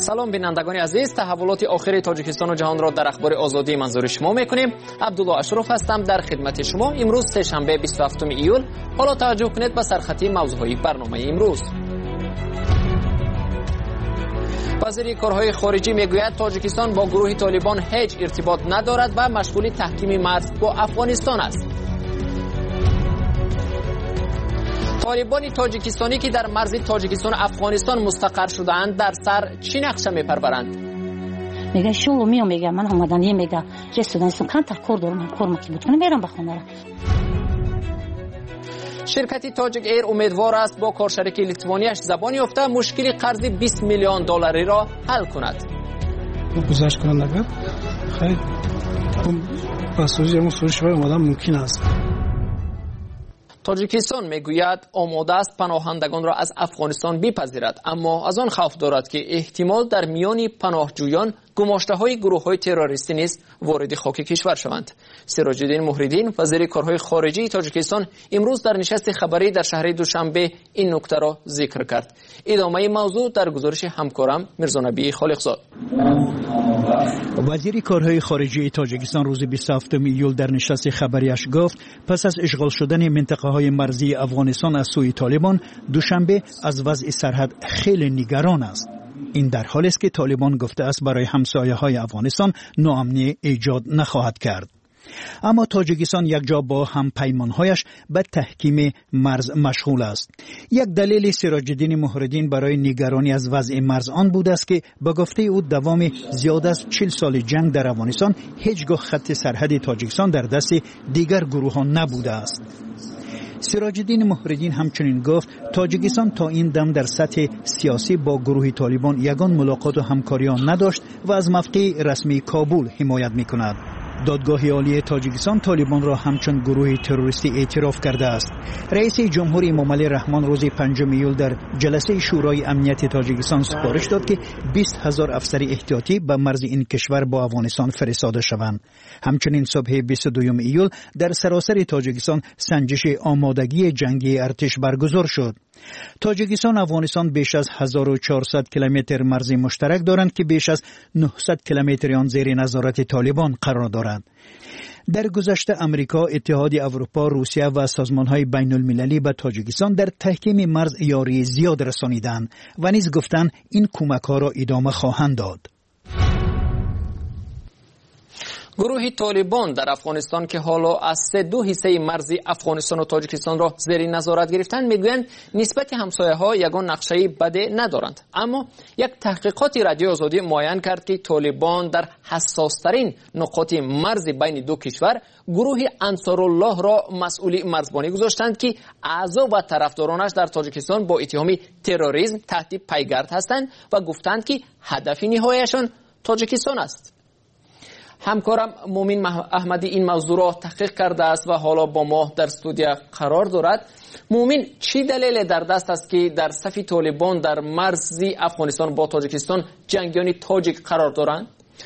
سلام بینندگان عزیز، تحولات آخر تاجیکستان و جهان را در اخبار آزادی منظور شما میکنیم. عبدالله اشرف هستم در خدمت شما. امروز سه‌شنبه 27 ایول. حالا توجه کنید به سرخطی موضوعهای برنامه امروز. وزیر کارهای خارجی میگوید تاجیکستان با گروه طالبان هیچ ارتباط ندارد و مشغول تحکیم مرز با افغانستان است. طالبان تاجیکستانی که در مرز تاجیکستان و افغانستان مستقر شده‌اند در سر چی نقشه میپرورند؟ میگه شو میگه من اومدم میگه که استودنتون کانتر کار دارم کار میکنم میرم به خونه را. شرکت تاجیک ایر امیدوار است با کارشریک لیتوانیش زبان یافته مشکل قرض 20 میلیون دلاری را حل کند. گذشت کنندگان خیلی پاساژ فروش اومدن ممکن است. تاجیکستان میگوید آماده است پناهندگان را از افغانستان بپذیرد، اما از آن خوف دارد که احتمال در میان پناهجویان گماشته‌های گروه‌های تروریستی نیز وارد خاک کشور شوند. سراج الدین محریدین وزیر کارهای خارجی تاجیکستان امروز در نشست خبری در شهر دوشنبه این نکته را ذکر کرد. ادامه موضوع در گزارش همکارم میرزا نبی خالقزاد. وزیر کارهای خارجی تاجیکستان روز 27 ایول در نشست خبریش گفت پس از اشغال شدن منطقه‌های مرزی افغانستان از سوی طالبان، دوشنبه از وضع سرحد خیلی نگران است. این در حالی است که طالبان گفته است برای همسایه‌های افغانستان ناامنی ایجاد نخواهد کرد. اما تاجیکستان یک جا با هم پیمانهایش به تحکیم مرز مشغول است. یک دلیل سراج الدین محریدین برای نگرانی از وضع مرز آن بوده است که به گفته او دوام زیاد از 40 سال جنگ در افغانستان هیچگاه خط سرحد تاجیکستان در دست دیگر گروهان نبوده است. سراج الدین محریدین همچنین گفت تاجیکستان تا این دم در سطح سیاسی با گروه طالبان یگان ملاقات و همکاری نداشت و از موقع رسمی کابل حمایت می‌کند. دادگاه عالی تاجیکستان طالبان را همچون گروه تروریستی اعتراف کرده است. رئیس جمهور امامعلی رحمان روز 5 ایول در جلسه شورای امنیت تاجیکستان سفارش داد که 20,000 افسر احتیاطی به مرز این کشور با افغانستان فرستاده شوند. همچنین صبح 22 ایول در سراسر تاجیکستان سنجش آمادگی جنگی ارتش برگزار شد. تاجیکستان و افغانستان بیش از 1400 کیلومتر مرز مشترک دارند که بیش از 900 کیلومتر آن زیر نظارت طالبان قرار دارند. در گذشته امریکا، اتحاد اروپا، روسیه و سازمان‌های بین‌المللی به تاجیکستان در تحکیم مرز یاری زیاد رسانیدند و نیز گفتند این کمک‌ها را ادامه خواهند داد. گروه طالبان در افغانستان که حالا از 2 حصه مرزی افغانستان و تاجیکستان را زیر نظارت گرفتند میگویند نسبت همسایه‌ها یگان نقشه بده ندارند، اما یک تحقیقات رادیو آزادی معین کرد که طالبان در حساس‌ترین نقاط مرز بین دو کشور گروه انصارالله را مسئول مرزبانی گذاشتند که اعضا و طرفدارانش در تاجیکستان با اتهام تروریسم تحت پیگرد هستند و گفتند که هدف نهاییشان تاجیکستان است. همکارم مومن احمدی این موضوع را تحقیق کرده است و حالا با ما در استودیو قرار دارد. مومن، چی دلیل در دست است که در صف طالبان در مرز افغانستان با تاجیکستان جنگیان تاجیک قرار دارند؟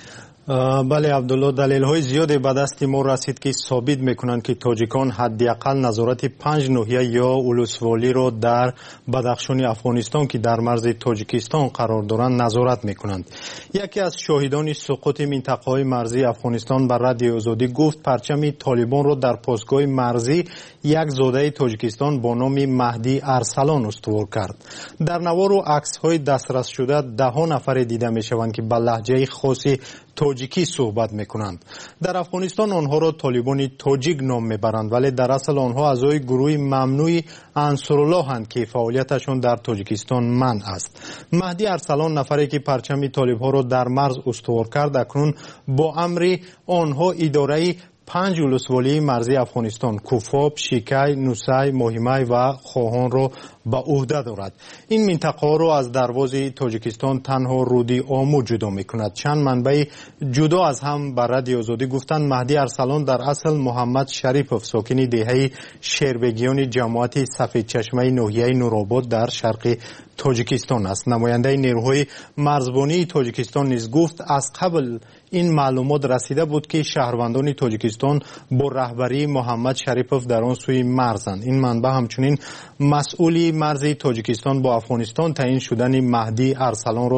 بله عبدالله، دلیل های زیادی به دست ما رسید که ثابت میکنند که تاجیکان حداقل نظارت 5 ناحیه یا ولسوالی را در بدخشان افغانستان که در مرز تاجیکستان قرار دارند نظارت میکنند. یکی از شاهدان سقوط منطقه های مرزی افغانستان بر رادیو آزادی گفت پرچم طالبان را در پاسگاه مرزی یک زاده تاجیکستان با نام مهدی ارسلان استوار کرد. در نوار و عکس های دسترس شده 10 نفر دیده میشوند که به لهجه خاصی تاجیکی صحبت میکنند. در افغانستان آنها را طالبان تاجیک نام میبرند، ولی در اصل آنها اعضای گروه ممنوع انصارالله هستند که فعالیتشان در تاجیکستان منع است. مهدی ارسلان، نفری که پرچم طالبها را در مرز استوار کرد، اکنون با امر آنها اداره 5 ولسوالی مرزی افغانستان کوفاب، شیکی، نوسی، ماهیمی و خواهان را به عهده دارد. این منطقه را از دروازه تاجیکستان تنها رودی آمو جدا میکند. چند منبع جدا از هم بر رادیو آزادی گفتند مهدی ارسلان در اصل محمد شریفوف ساکن دهه شیربگیان جماعت سفید چشمه ناحیه نورآباد در شرق تاجیکستان است. نماینده نیروهای مرزبانی تاجیکستان نیز گفت از قبل این معلومات رسیده بود که شهروندان تاجیکستان با رهبری محمد شریفوف در آن سوی مرزند. این منبع همچنین مسئولی مرز تاجیکستان با افغانستان تعیین شدن مهدی ارسلان را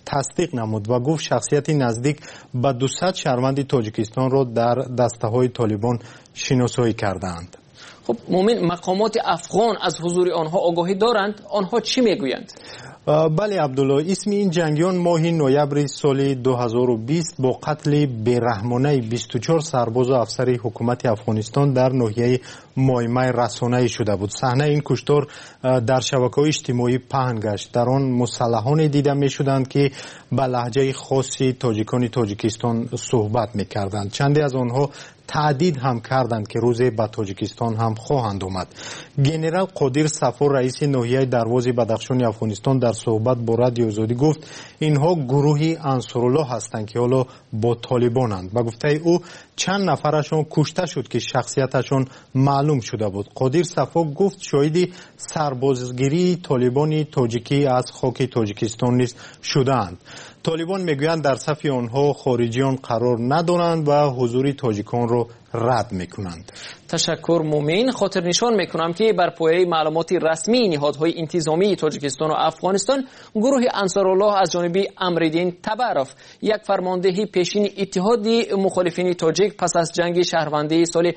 تصدیق نمود و گفت شخصیت نزدیک به 200 شهروند تاجیکستان را در دسته‌های طالبان شناسایی کردند. خب مومن، مقامات افغان از حضور آنها آگاهی دارند؟ آنها چی میگویند؟ بله عبدالله، اسم این جنگیان ماه نوامبر سال 2020 با قتل بیرحمانه 24 سرباز و افسر حکومت افغانستان در ناحیه مایمای رسانه‌ای شده بود. صحنه این کشتار در شبکه‌های اجتماعی پهن گشت. در آن مسلحان دیده می‌شدند که به لهجه خاصی تاجیکان تاجیکستان صحبت می‌کردند. چندی از آنها تهدید هم کردند که روزی به تاجیکستان هم خواهند آمد. گنرال قادر صفا رئیس ناحیه درواز بدخشان افغانستان در صحبت با رادیو آزادی گفت اینها گروهی انصارالله هستند که حالا با طالبانند. به گفته او چند نفرشون کشته شد که شخصیتشون معلوم شده بود. قادر صفا گفت شاهدی سربازگیری طالبان تاجیکی از خاک تاجیکستان نیز شدند. طالبان میگویند در صف آنها خارجیان قرار ندارند و حضور تاجیکان را رد میکنند. تشکر مومن. خاطر نشان میکنم که بر پایه معلومات رسمی نهادهای انتظامی تاجیکستان و افغانستان، گروه انصارالله از جانب امرالدین تبارف، یک فرمانده پیشین اتحاد مخالفین تاجیک، پس از جنگ شهروندی سال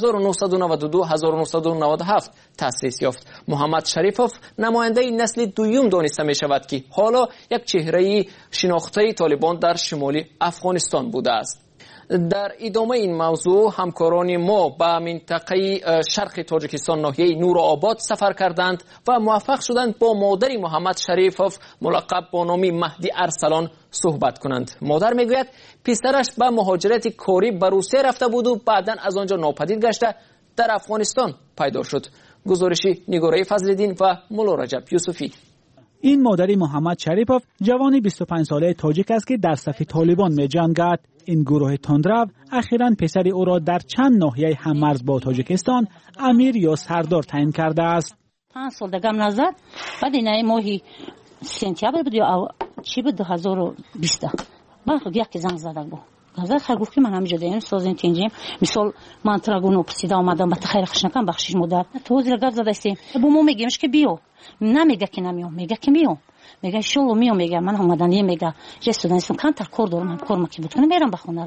1992-1997 تأسیس یافت. محمد شریفوف نماینده نسل دوم دانسته می شود که حالا یک چهره شناخته طالبان در شمال افغانستان بوده است. در ادامه این موضوع همکاران ما به منطقه شرق تاجیکستان ناحیه نورآباد سفر کردند و موفق شدند با مادر محمد شریفوف ملقب با نام مهدی ارسلان صحبت کنند. مادر میگوید پسرش به مهاجرت کاری به روسیه رفته بود و بعداً از آنجا ناپدید گشته در افغانستان پیدا شد. گزارشی نگارای فضل‌الدین و مولا رجب یوسفی. این مادر محمد شریفوف جوانی 25 ساله تاجیک است که در صف طالبان می‌جنگد. این گروه تندرو اخیراً پسر او را در چند ناحیه هممرز با تاجیکستان امیر یا سردار تعیین کرده است. 5 سال دگم نزد. بعد این ماهی سپتامبر بود یا چی بود 2020. من یک زنگ زدم بود. گفت گفت که من همینجا دارم سازن تینجیم مثال من تراگونو پرسیده آمدم به خیر خشنکم بخشش مدت توضیح گفت زده استیم با ما میگیمش که بیو نمیگه که نمیام میگه که میام میگه شلو میام میگه من اومدن میگه یه استودنتم کانتر کور دارم کار که بود میرم به خونه را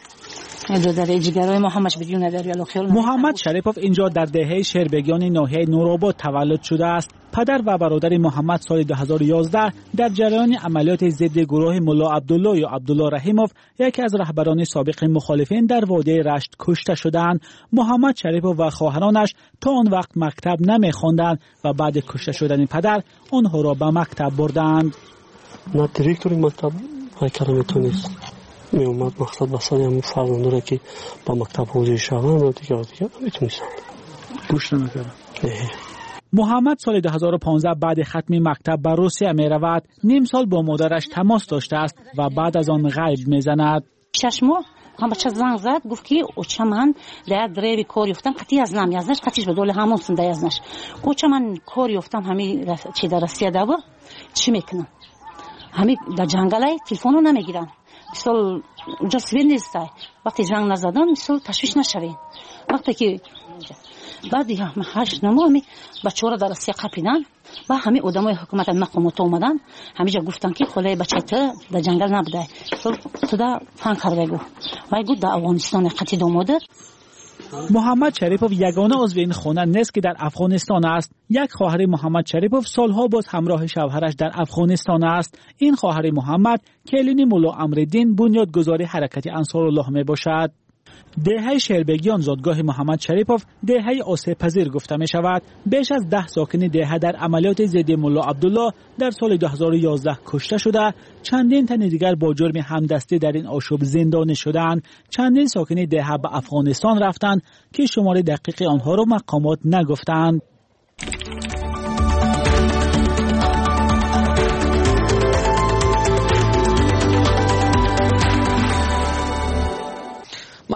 محمد شریفوف اینجا در دهه شیربگیان ناحیه نورآباد تولد شده است. پدر و برادر محمد سال 2011 در جریان عملیات ضد گروه ملا عبدالله یا عبدالله رحیموف، یکی از رهبران سابق مخالفین، در وادی رشت کشته شدند. محمد شریفوف و خواهرانش تا آن وقت مکتب نمی‌خواندند و بعد کشته شدن پدر آنها را به مکتب بردند. نه دیرکتور مکتب کلمتونیست می اومد مقصد بسیاری همون فرزنده را که با مکتب حوزه شوند و دیگه میتونیستند گوش نمیکردن. محمد سال 2015 بعد ختم مکتب به روسیه می رود. نیم سال با مادرش تماس داشته است و بعد از آن غیب می زند. 6 ماه هم بچه زنگ زد گفت که اوچه من در دریوی کار یفتم قطعی از نم یزنش قطعیش به دوله همون سنده یزنش اوچه من کار یفتم همی چی در روسیه دابا چی میکنم همی در جنگلای تلفنو نمیگیرن مثل اونجا سویر نیسته وقتی جنگ نزدن مثل تشویش نشوین وقتی که بعدی هم 8 ماه همی بچه را در روسیه قپیدن و همه آدمای حکومت مقامات اومدن همیجا گفتن که خلای بچه تو در جنگل نبوده تو در فن کرده گو و گفت در افغانستان قطعی دوماده. محمد شریفوف یگانه عضو این خانه نیست که در افغانستان است. یک خواهر محمد شریفوف سالها باز همراه شوهرش در افغانستان است. این خواهر محمد کلینی مولا امرالدین بنیادگذار حرکت انصارالله می باشد. دهه شیربگیان زادگاه محمد شریفوف دهه آسیب پذیر گفته می شود. بیش از 10 ساکن دهه در عملیات ضد ملا عبدالله در سال 2011 کشته شده. چندین تن دیگر با جرم همدستی در این آشوب زندانی شدند. چندین ساکن دهه به افغانستان رفتند که شمار دقیق آنها را مقامات نگفتند.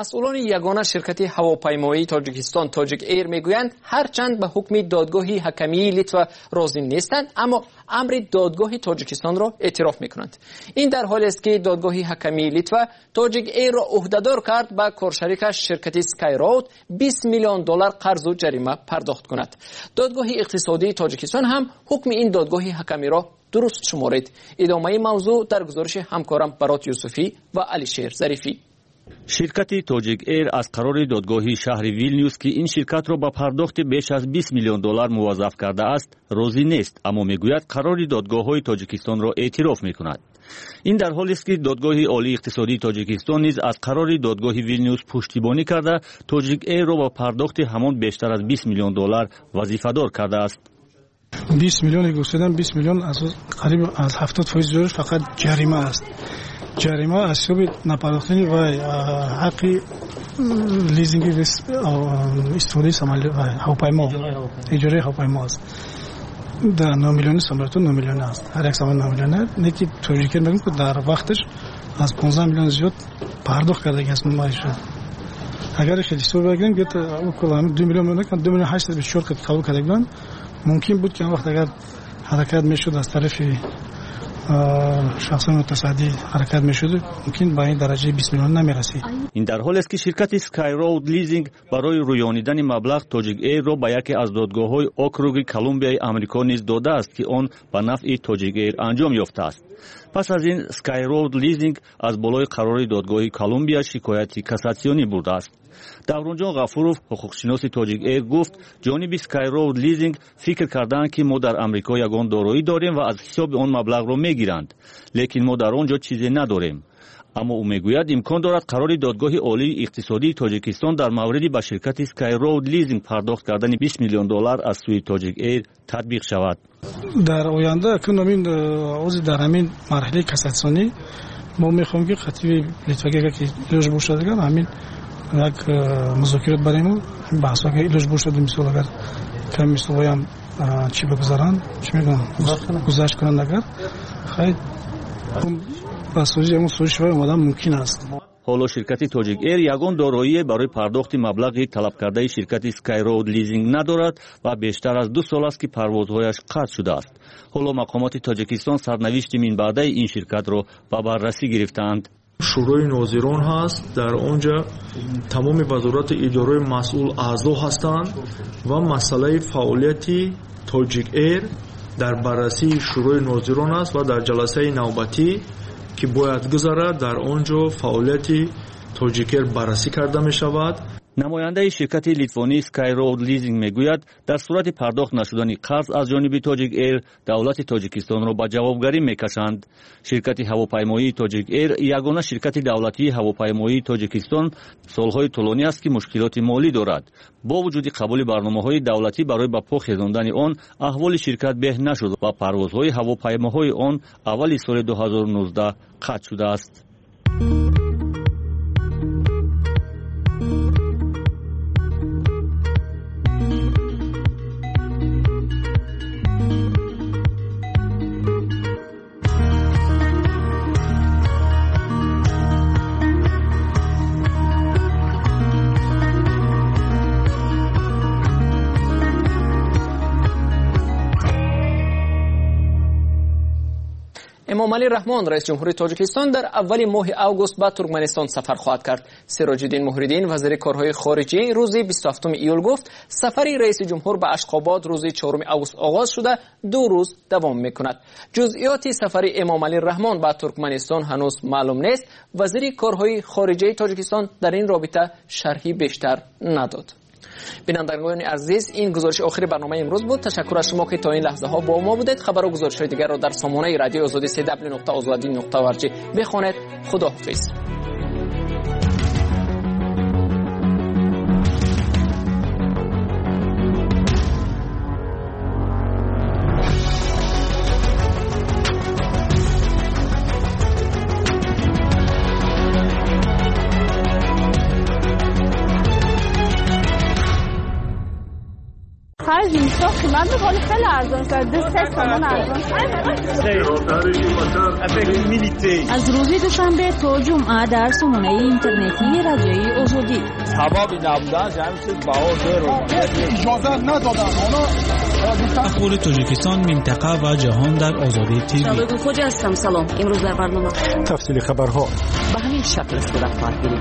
مسئولان یگانه شرکت هواپیمایی تاجیکستان تاجیک ایر میگویند هرچند به حکم دادگاه حکمی لیتوا راضی نیستند اما امر دادگاه تاجیکستان را اعتراف میکنند. این در حالی است که دادگاه حکمی لیتوا تاجیک ایر را عهدهدار کرد به کارشریکش شرکت سکایراود 20 میلیون دلار قرض و جریمه پرداخت کند. دادگاه اقتصادی تاجیکستان هم حکم این دادگاه حکمی را درست شمارید. ادامه موضوع در گزارش همکارم برات یوسفی و علیشیر ظریفی. شرکت تاجیک ایر از قرار دادگاه شهر ویلنیوس که این شرکت را با پرداخت بیش از 20 میلیون دلار موظف کرده است راضی نیست، اما میگوید قرار دادگاه‌های تاجیکستان را اعتراف میکند. این در حالی است که دادگاه عالی اقتصادی تاجیکستان نیز از قرار دادگاه ویلنیوس پشتیبانی کرده تاجیک ایر را با پرداخت همان بیشتر از 20 میلیون دلار وظیفه‌دار کرده است. 20 میلیون گفتن 20 میلیون از قریب از 70% جورش فقط جریمه است. جریمه از سبب نپرداختن و حق لیزینگ استفاده سامال هواپیما اجاره هواپیما است. در 9 میلیون سامانتون 9 میلیون است. هر یک سامان 9 میلیون نه که توجیه میگم که در وقتش از 15 میلیون زیاد پرداخت کرده است مایش. اگر خیلی سو بگیم که کلا 2 میلیون نه 2 میلیون 824 که قبول کردن ممکن بود که وقت اگر حرکت میشد از طرف شخصان متصدی حرکت میشد ممکن به این درجه 20 میلیون نمیرسید. این در حالی است که شرکت سکایراود لیزینگ برای رویانیدن مبلغ تاجیک ایر را به یکی از دادگاه‌های اوکروگ کلمبیای آمریکا نیز داده است که آن به نفع تاجیک ایر انجام یافته است. پس از این سکایراود لیزینگ از بالای قرار دادگاه کلمبیا شکایت کاساسیونی برده است. давронҷон ғафуров ҳуқуқшиноси тоҷик эйр гуфт ҷониби Skyroad Leasing фикр карданд ки мо дар амрико ягон дороӣ дорем ва аз ҳисоби он маблағро мегиранд, лекин мо дар он ҷо чизе надорем. аммо ӯ мегӯяд имкон дорад қарори додгоҳи олии иқтисодии тоҷикистон дар мавриди ба ширкати Skyroad Leasing пардохт кардани $20 миллион аз сӯи тоҷик эйр татбиқ шавад. дар оянда акнун ози дар ҳамин марҳилаи кассатсионӣ мо мехоҳем ки қатъи литваga ки илоҷ бошад агар ҳамин як музокирот барем баҳсҳои илоҷ бошад мисол агар кам мисолҳоям чӣ бигузаранд чӣ мегӯям гузашт кунанд агар хай ба соҷи ҳамон соҷи шавай омадан мумкин аст. ҳоло ширкати тоҷик эйр ягон дороие барои пардохти маблағи талабкардаи ширкати Skyroad Leasing надорад ва бештар аз 2 сол аст ки парвозҳояш қатъ шудааст. ҳоло мақомоти тоҷикистон сарнавишти минбаъдаи ин ширкатро ба баррасӣ гирифтаанд. шӯрои нозирон ҳаст, дар онҷа тамоми вазорати идораи масъул аъзо ҳастанд ва масъалаи фаъолияти тоҷик эйр дар баррасии шӯрои нозирон аст ва дар ҷаласаи навбатӣ ки бояд гузарад дар онҷо фаъолияти тоҷик эйр баррасӣ карда мешавад. намояндаи ширкати литвонии Skyroad Leasing мегӯяд дар сурати пардохт нашудани қарз аз ҷониби тоҷик эйр давлати тоҷикистонро ба ҷавобгарӣ мекашанд. ширкати ҳавопаймоии тоҷик эйр ягона ширкати давлатии ҳавопаймоии тоҷикистон солҳои тӯлонӣ аст ки мушкилоти молӣ дорад. бо вуҷуди қабули барномаҳои давлатӣ барои ба по хезондани он аҳволи ширкат беҳ нашуд ва парвозҳои ҳавопаймоҳои он аввали соли 2019 қатъ шудааст. امامعلی رحمان رئیس جمهوری تاجیکستان در اول ماه اوگوست به ترکمنستان سفر خواهد کرد. سراج‌الدین مهریدین وزیر کارهای خارجه روز 27 ایول گفت سفر رئیس جمهور به اشخاباد روز 4 اوگوست آغاز شده 2 روز دوام می‌کند. جزئیات سفر امامعلی رحمان به ترکمنستان هنوز معلوم نیست. وزیر کارهای خارجه تاجیکستان در این رابطه شرحی بیشتر نداد. بینندگان عزیز، این گزارش آخر برنامه امروز بود. تشکر از شما که تا این لحظه ها با ما بودید. خبر و گزارش های دیگر را در سامانه رادیو آزادی www.azadi.org بخوانید. خداحافظ. خرج میشه قیمت ولی خیلی ارزان شده 3 تومان ارزان شده. از روز دوشنبه تا جمعه در سامانه اینترنتی رادیوی آزادی سبب نبودن همین چیز بهار اجازه ندادن اخبار تاجیکستان منطقه و جهان در آزادی تیوی. شباب خوج هستم. سلام. امروز در برنامه تفصیل خبرها به همین شکل صورت گیرید.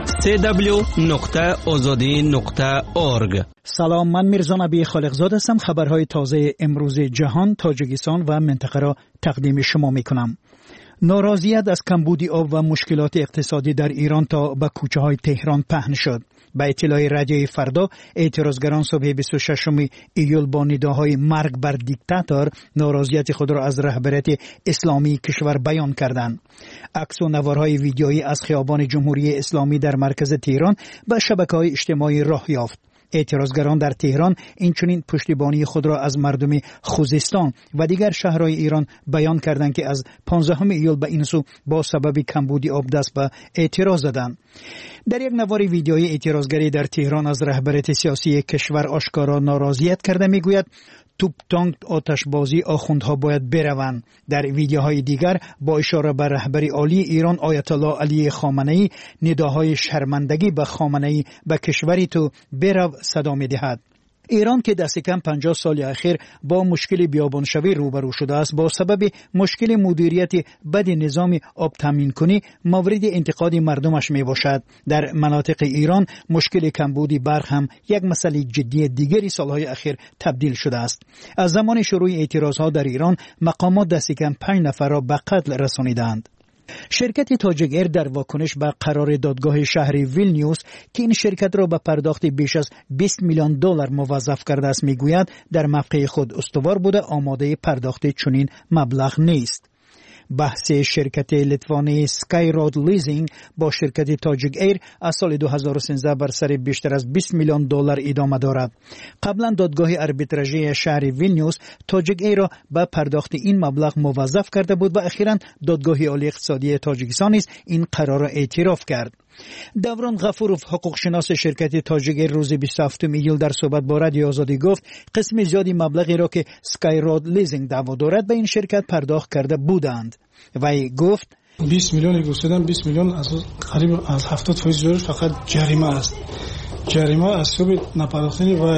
www.azadi.org. سلام، من میرزا نبی خالقزاد هستم. خبرهای تازه امروز جهان، تاجیکستان و منطقه را تقدیم شما میکنم. ناراضیت از کمبود آب و مشکلات اقتصادی در ایران تا به کوچه های تهران پهن شد. به اطلاع رادیوی فردا، اعتراضگران صبح 26 ایول با نداهای مرگ بر دیکتاتور ناراضیت خود را از رهبریت اسلامی کشور بیان کردند. عکس و نوارهای ویدیویی از خیابان جمهوری اسلامی در مرکز تهران به شبکه‌های اجتماعی راه یافت. اعتراضگران در تهران اینچنین پشتیبانی خود را از مردم خوزستان و دیگر شهرهای ایران بیان کردند که از 15 ایول به این سو با سبب کمبود آب دست به اعتراض زدند. در یک نوار ویدیویی اعتراضگری در تهران از رهبریت سیاسی کشور آشکارا ناراضیت کرده میگوید توپ تانک آتشبازی آخوندها باید بروند. در ویدیوهای دیگر با اشاره به رهبری عالی ایران آیت الله علی خامنه‌ای نداهای شرمندگی به خامنه‌ای به کشوری تو برو صدا می‌دهد. ایران که دست کم 50 سال اخیر با مشکل بیابانشوی روبرو شده است، با سبب مشکل مدیریت بد نظام آب تامین کنی مورد انتقاد مردمش می باشد. در مناطق ایران مشکل کمبود برق هم یک مسئله جدی دیگری سالهای اخیر تبدیل شده است. از زمان شروع اعتراضها در ایران مقامات دست کم 5 نفر را به قتل رسانیدند. شرکت تاجیک ایر در واکنش به قرار دادگاه شهر ویلنیوس که این شرکت را به پرداخت بیش از 20 میلیون دلار موظف کرده است میگوید در موقع خود استوار بوده آماده پرداخت چنین مبلغ نیست. بحث شرکت لیتوانی سکای رود لیزینگ با شرکت تاجیک ایر از سال 2013 بر سر بیشتر از 20 میلیون دلار ادامه دارد. قبلا دادگاه آربیتراژی شهر ویلنیوس تاجیک ایر را به پرداخت این مبلغ موظف کرده بود و اخیراً دادگاه عالی اقتصادی تاجیکستان نیز این قرار را اعتراف کرد. دوران غفورов حقوق شناس شرکت تاجیک ایر روز 27 ایول در صحبت با رادیو آزادی گفت قسم زیادی مبلغی را که سکای رود لیزینگ دعوا دارد به این شرکت پرداخت کرده بودند. وی گفت 20 میلیون گفتن 20 میلیون از قریب از 70% جورش فقط جریمه است. جریمه از سبب نپرداختن و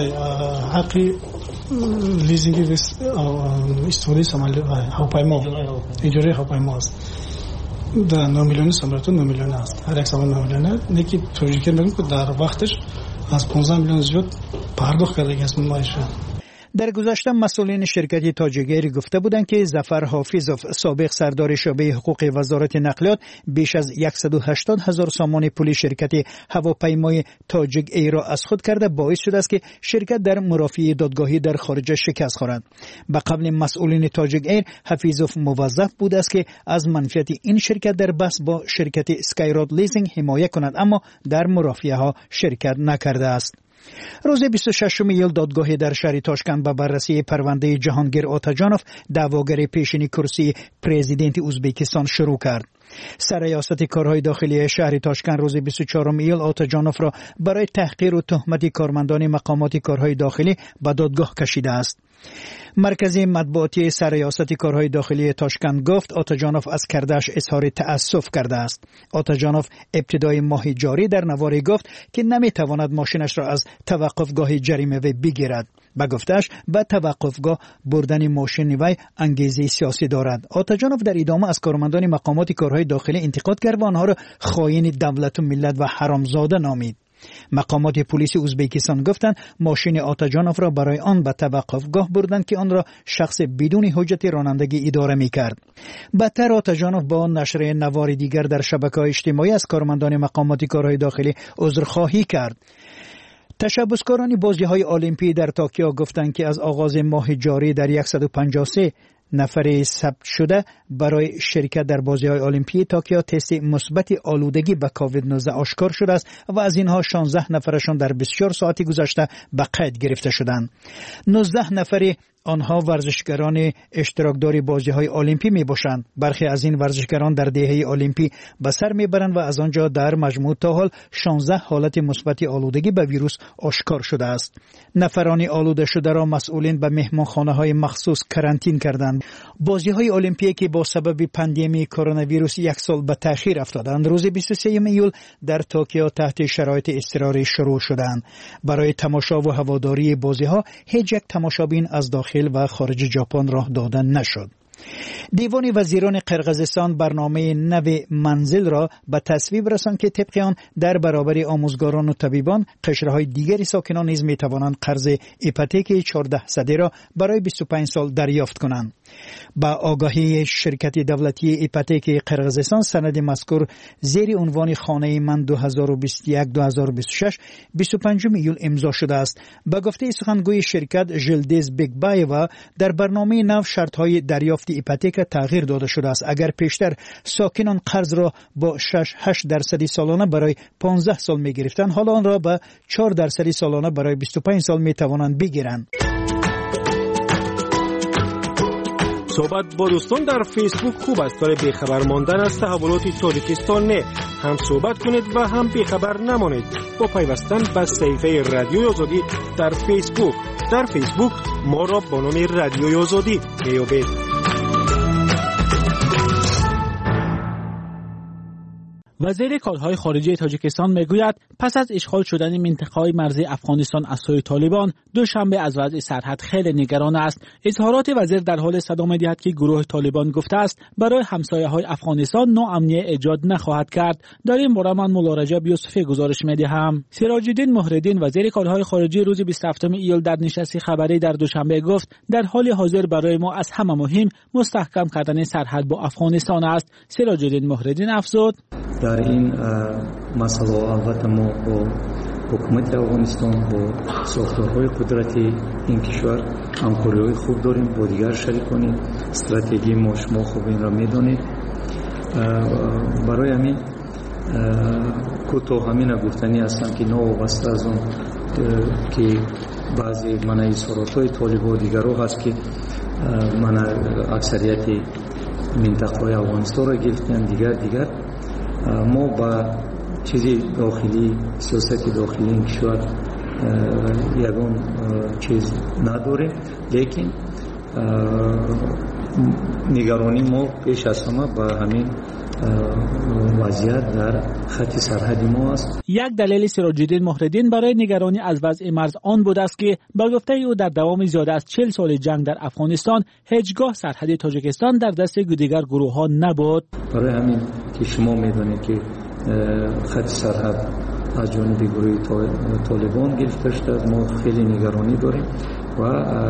حق لیزینگ استفاده سامانه هواپیما اجاره هواپیما است. در 9 میلیون سامانتون 9 میلیون است. هر یک سامان 9 میلیون نکی تاجیک میگم که در وقتش از 15 میلیون زیاد پرداخت کرده است مایشه. در گذشته مسئولین شرکت تاجیک ایر گفته بودند که ظفر حافظوف سابق سردار شعبه حقوق وزارت نقلیات بیش از 180,000 سامان پول شرکت هواپیمای تاجیک ایر را از خود کرده باعث شده است که شرکت در مرافعه دادگاهی در خارج شکست خورد. به قبل مسئولین تاجیک ایر حافظوف موظف بود است که از منفعت این شرکت در بحث با شرکت سکای رود لیزینگ حمایت کند اما در مرافعه ها شرکت نکرده است. روز 26 ایول دادگاه در شهر تاشکند به بررسی پرونده جهانگیر آتاجانوف دعواگر پیشین کرسی پرزیدنت ازبکستان شروع کرد. سرریاست کارهای داخلی شهر تاشکند روز 24 ایول آتاجانوف را برای تحقیر و تهمت کارمندان مقامات کارهای داخلی به دادگاه کشیده است. مرکز مطبوعاتی سرریاست کارهای داخلی تاشکند گفت آتاجانوف از کردش اظهار تأسف کرده است. آتاجانوف ابتدای ماه جاری در نواری گفت که نمیتواند ماشینش را از توقفگاه جریمه بگیرد. به گفتش به توقفگاه بردن ماشین وی انگیزه سیاسی دارد. آتاجانوف در ادامه از کارمندان مقامات کارهای داخلی انتقاد کرد و آنها را خائن دولت و ملت و حرامزاده نامید. مقامات پلیس ازبکستان گفتند ماشین آتاجانوف را برای آن به توقفگاه بردند که آن را شخص بدون حجت رانندگی اداره می‌کرد. بدتر آتاجانوف با نشر نوار دیگر در شبکه‌های اجتماعی از کارمندان مقامات کارهای داخلی عذرخواهی کرد. تشبثکاران بازی‌های المپیک در توکیو گفتند که از آغاز ماه جاری در 153 نفر ثبت شده برای شرکت در بازی‌های المپیک توکیو تست مثبت آلودگی به کووید 19 آشکار شده است و از اینها 16 نفرشان در 24 ساعت گذشته به قید گرفته شدند. 19 نفر آنها ورزشگران اشتراکدار بازی‌های المپی میباشند. برخی از این ورزشگران در دهه المپی به سر میبرند و از آنجا در مجموع تا حال 16 حالت مثبت آلودگی به ویروس آشکار شده است. نفران آلوده شده را مسئولین به مهمانخانه‌های مخصوص کرانتین کردند. بازی‌های المپی که با سبب پاندمی کرونا ویروس یک سال به تأخیر افتادند، روز 23 ایول در توکیو تحت شرایط اضطراری شروع شدند. برای تماشا و هواداری بازی‌ها هیچ یک تماشابین از داخل و خارج ژاپن راه داده نشد. دیوان وزیران قرقیزستان برنامه نو منزل را به تصویب رساند که طبق آن در برابر آموزگاران و طبیبان قشرهای دیگری ساکنان نیز می توانند قرض ایپوتک 14 سده را برای 25 سال دریافت کنند. با آگاهی شرکت دولتی ایپوتک قرقیزستان، سند مذکور زیر عنوان خانه من 2021-2026 25 ایول امضا شده است. با گفته سخنگوی شرکت ژلدز بیگبایوا، در برنامه نو شرط‌های دریافت ایپوتک تغییر داده شده است. اگر پیشتر ساکنان قرض را با 6-8% سالانه برای 15 سال می گرفتند، حالا آن را با 4% سالانه برای 25 سال می توانند بگیرند. صحبت با دوستان در فیسبوک خوب است. برای بیخبر ماندن از تحولات تاجیکستان نه، هم صحبت کنید و هم بیخبر نمانید با پیوستن به صفحه رادیوی آزادی در فیسبوک. در فیسبوک ما را با نام رادیوی آزادی بیابید. وزیر کارهای خارجه تاجیکستان میگوید پس از اشغال شدن منطقه‌های مرزی افغانستان از سوی طالبان، دوشنبه از وضع سرحد خیلی نگران است. اظهارات وزیر در حال صدا می‌دهد که گروه طالبان گفته است برای همسایه‌های افغانستان ناامنی ایجاد نخواهد کرد. در این باره من مولا رجب یوسفی گزارش می‌دهم. سراج الدین مهرالدین وزیر کارهای خارجه روز 27 ایول در نشست خبری در دوشنبه گفت در حال حاضر برای ما از همه مهم مستحکم کردن سرحد با افغانستان است. سراج الدین مهرالدین افزود در این مسئله البته ما با حکومت افغانستان با ساختارهای قدرتی این کشور همکاری‌های خوب داریم با دیگر شریکان. استراتژی ما شما خوب این را می‌دانید. برای همین کوتاه همین گفتنی هستم که نوابسته از اون که بعضی منع اظهارات‌های طالبان و دیگرها هست که منع اکثریت منطقه‌های افغانستان را گرفتن. دیگر ما با چیزی داخلی سیاست داخلی این کشور یگان چیز نداره، لیکن نگرانی ما پیش از همه با همین وضعیت در خط سرحدی ما است. یک دلیل سراج الدین مهرالدین برای نگرانی از وضع مرز آن بود است که با گفته او در دوام زیاده از 40 سال جنگ در افغانستان هیچگاه سرحد تاجیکستان در دست دیگر گروه ها نبود. برای همین که شما میدونید که خط سرحد از جانب گروه طالبان گرفته شده، ما خیلی نگرانی داریم و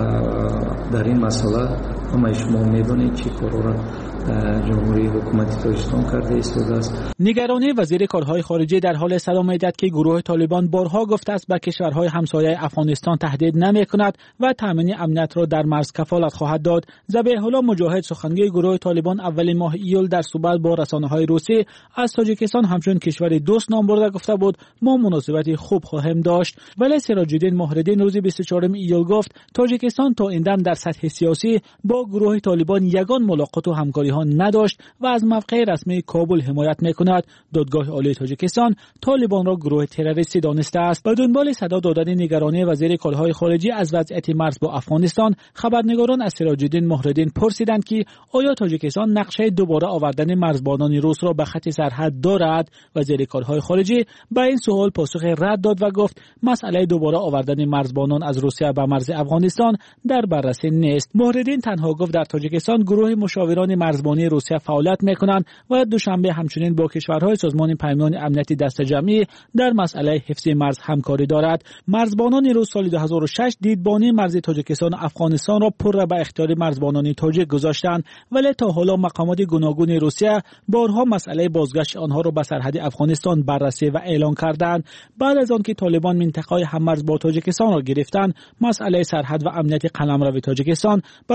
در این مسئله همه شما میدونید چی کارا را جمهوری حکومت تاجیکستان کرده ایستاده است. نگرانی وزیر کارهای خارجه در حال صدا می‌دهد که گروه طالبان بارها گفته است به کشورهای همسایه افغانستان تهدید نمی‌کند و تامین امنیت را در مرز کفالت خواهد داد. ذبیح الله مجاهد سخنگوی گروه طالبان اول ماه ایول در صحبت با رسانه‌های روسی از تاجیکستان همچون کشور دوست نام برده گفته بود ما مناسبت خوب خواهیم داشت. ولی سراج الدین مهرالدین روز 24 ایول گفت تاجیکستان تا این دم در سطح سیاسی با گروه طالبان یگان ملاقات و همکاری نداشت و از موقع رسمی کابل حمایت میکند. دادگاه عالی تاجیکستان طالبان را گروه تروریستی دانسته است. به دنبال صدا دادن نگرانی وزیر کارهای خارجه از وضعیت مرز با افغانستان، خبرنگاران از سراج الدین مهرالدین پرسیدند که آیا تاجیکستان نقشه دوباره آوردن مرزبانان روس را به خط سرحد دارد؟ وزیر کارهای خارجه به این سوال پاسخ رد داد و گفت مسئله دوباره آوردن مرزبانان از روسیه به مرز افغانستان در بررسی نیست. مهرالدین تنها گفت در تاجیکستان گروه مشاوران مرزبانی روسیه فعالیت میکنند و دوشنبه همچنین با کشورهای سازمان پیمان امنیتی دست جمعی در مسئله حفظ مرز همکاری دارد. مرزبانان روس سال 2006 دیدبانی مرز تاجیکستان و افغانستان را پر به اختیار مرزبانان تاجیک گذاشتند، ولی تا حالا مقامات گوناگون روسیه بارها مسئله بازگشت آنها را به سرحد افغانستان بررسی و اعلان کردند. بعد از آنکه طالبان منطقه‌های هممرز با تاجیکستان را گرفتند، مسئله سرحد و امنیت قلمرو تاجیکستان برای مقامات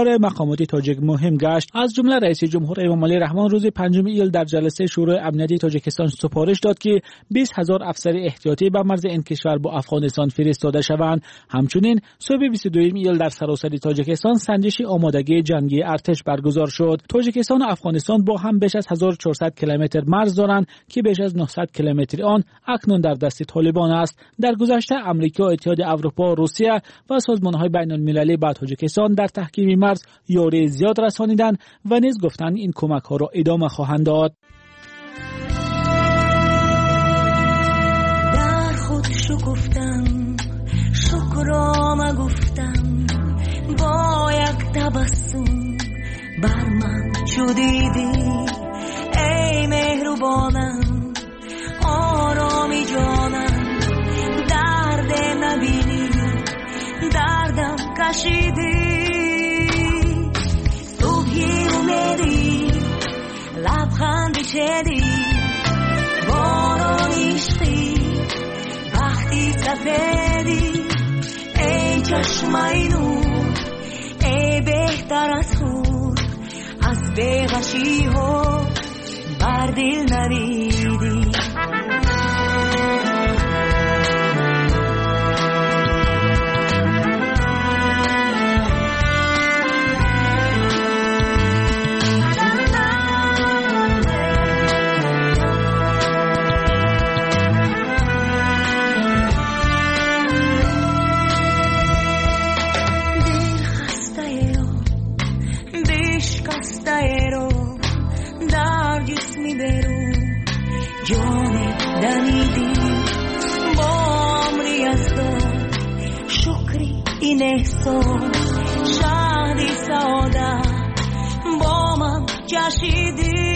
مقامات تاجیک مهم گشت. از جمله رئیس جمهور امامعلی رحمان روز 5 ایول در جلسه شورای امنیتی تاجیکستان سفارش داد که 20,000 افسر احتیاطی به مرز این کشور با افغانستان فرستاده شوند. همچنین صبح 22 ایول در سراسر تاجیکستان سنجش آمادگی جنگی ارتش برگزار شد. تاجیکستان و افغانستان با هم بیش از 1400 کیلومتر مرز دارند که بیش از 900 کیلومتر آن اکنون در دست طالبان است. در گذشته امریکا، اتحاد اروپا، روسیه و سازمان‌های بین‌المللی به تاجیکستان در تحکیم مرز یاری زیاد رسانیدند و نیز گفتند این کمک‌ها را ادامه خواهند داد. در خود شکفتم، شکرام گفتم، با یک تبسم بر من شدیدی، ای مهربانم، آرامی جانم، درد نبینی، دردم کشیدی، صبحی اومدی، لبخندی چدی، باران عشقی، وقتی سفیدی، ای چشمای نور، ای بهتر از خود، از بیغشی ها بر دل نریدی. دمیدی با عمری از دار، شکری این احساس، شادی سعادت با من جشیدی،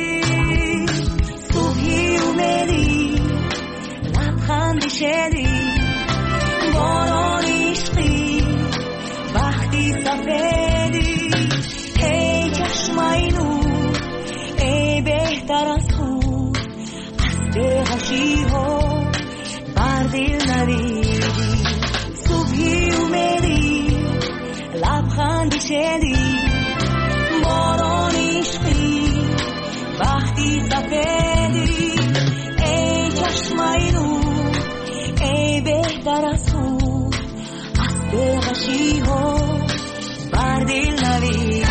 صبحی اومدی، لبخندی شدی، باران عشقی، وقتی سفیدی، ای چشمای نور، ای بهتر از خود، بی‌غشی ها بر دل نریدی، صبحی اومدی، لبخندی شدی، باران عشقی، وقتی سفیدی، ای چشمای نور، ای بهتر از خود، از بی‌غشی ها بر دل نریدی.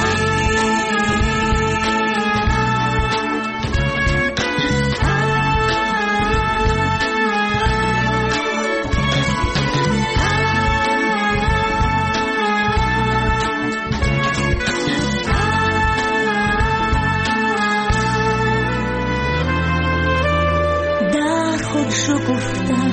گفتم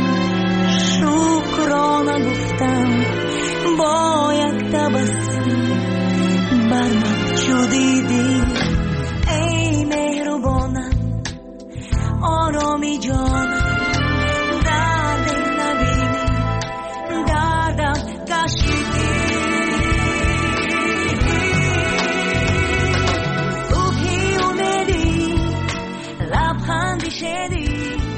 شکرانه گفتم، با یک تبسم بر من شدیدی، ای مهربانم، آرامی جانم، درد نبینی، دردم کشیدی، صبحی اومدی، لبخندی شدی.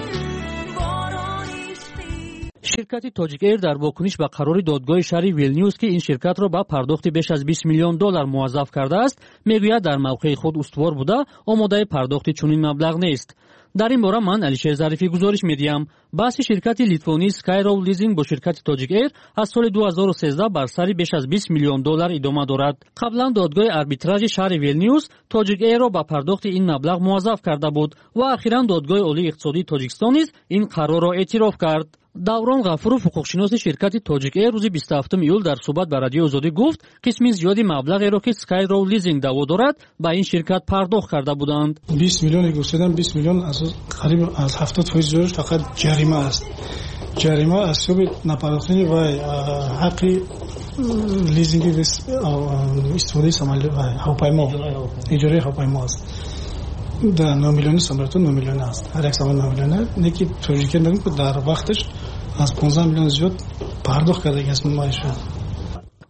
شرکت تاجیک ایر در واکنش به قرار دادگاه شهر ویلنیوس که این شرکت را به پرداخت بیش از 20 میلیون دلار موظف کرده است، میگوید در موقع خود استوار بوده آماده پرداخت چنین مبلغ نیست. در این باره من علیشیر ظریفی گزارش میدیم. بحث شرکت لیتوانی سکایرول لیزینگ با شرکت تاجیک ایر از سال 2013 بر سر بیش از 20 میلیون دلار ادامه دارد. قبلا دادگاه آربیتراژ شهر ویلنیوس تاجیک ایر را به پرداخت این مبلغ موظف کرده بود و اخیراً دادگاه عالی اقتصادی تاجیکستان نیز این قرار را اعتراف کرد. دوران غفورов حقوقشناس شرکت تاجیک ایر روز 27 ایول در صحبت با رادیو آزادی گفت قسمی زیادی مبلغی را که سکایرول لیزینگ دعوا دارد به این شرکت پرداخت کرده بودند. 20 میلیون گفتن، 20 میلیون از قریب از 70% زورش فقط جریمه است. جریمه از سبب نپرداختن و حق لیزینگ استفاده سامانه و هواپیما، اجاره هواپیما است. در 9 میلیون سامانتون 9 میلیون است. هر یک سامان 9 میلیونه. نیکی تاجیک میگم که در وقتش از 15 میلیون زیاد پرداخت کرده است مایش.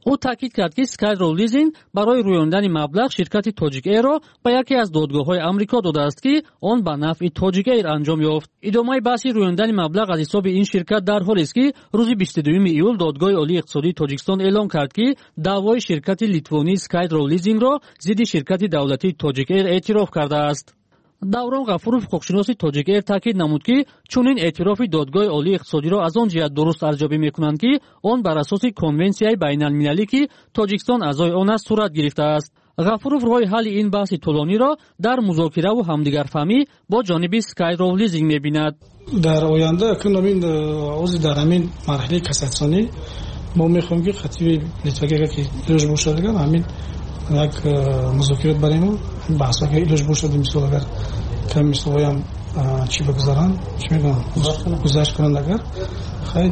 او تاکید کرد که سکایرول لیزینگ برای رویاندن مبلغ شرکت تاجیک ایرو به یکی از دادگاه‌های آمریکا داده است که آن به نفع تاجیک ایر انجام یافت. ادامه بحث رویاندن مبلغ از حساب این شرکت در حالی است که روز 22 ایول دادگاه عالی اقتصادی تاجیکستان اعلام کرد که دعوای شرکت لیتوانی سکایرول لیزینگ را ضد شرکت دولتی تاجیک ایر اعتراف کرده است. даврон ғафуров ҳуқуқшиноси тоҷик эйр таъкид намуд ки чунин эътирофи додгоҳи олии иқтисодиро аз он ҷиҳат дуруст арзёбӣ мекунанд ки он бар асоси конвенсияи байналмилалӣ ки тоҷикистон аъзои он аст сурат гирифтааст. ғафуров роҳи ҳалли ин баҳси тӯлониро дар музокираву ҳамдигарфаҳмӣ бо ҷониби Skyroll Leasing мебинад. дар оянда акнун ҳамин ози дар ҳамин марҳилаи кассатсионӣ мо мехоҳем ки хатиби литваге ки илоҷ бошад агар ҳамин як музокират барем баҳсо ки илоҷ бошад мисол агар кам мисолҳоям чӣ бигузаранд чӣ мегӯям гузашт кунанд агар хай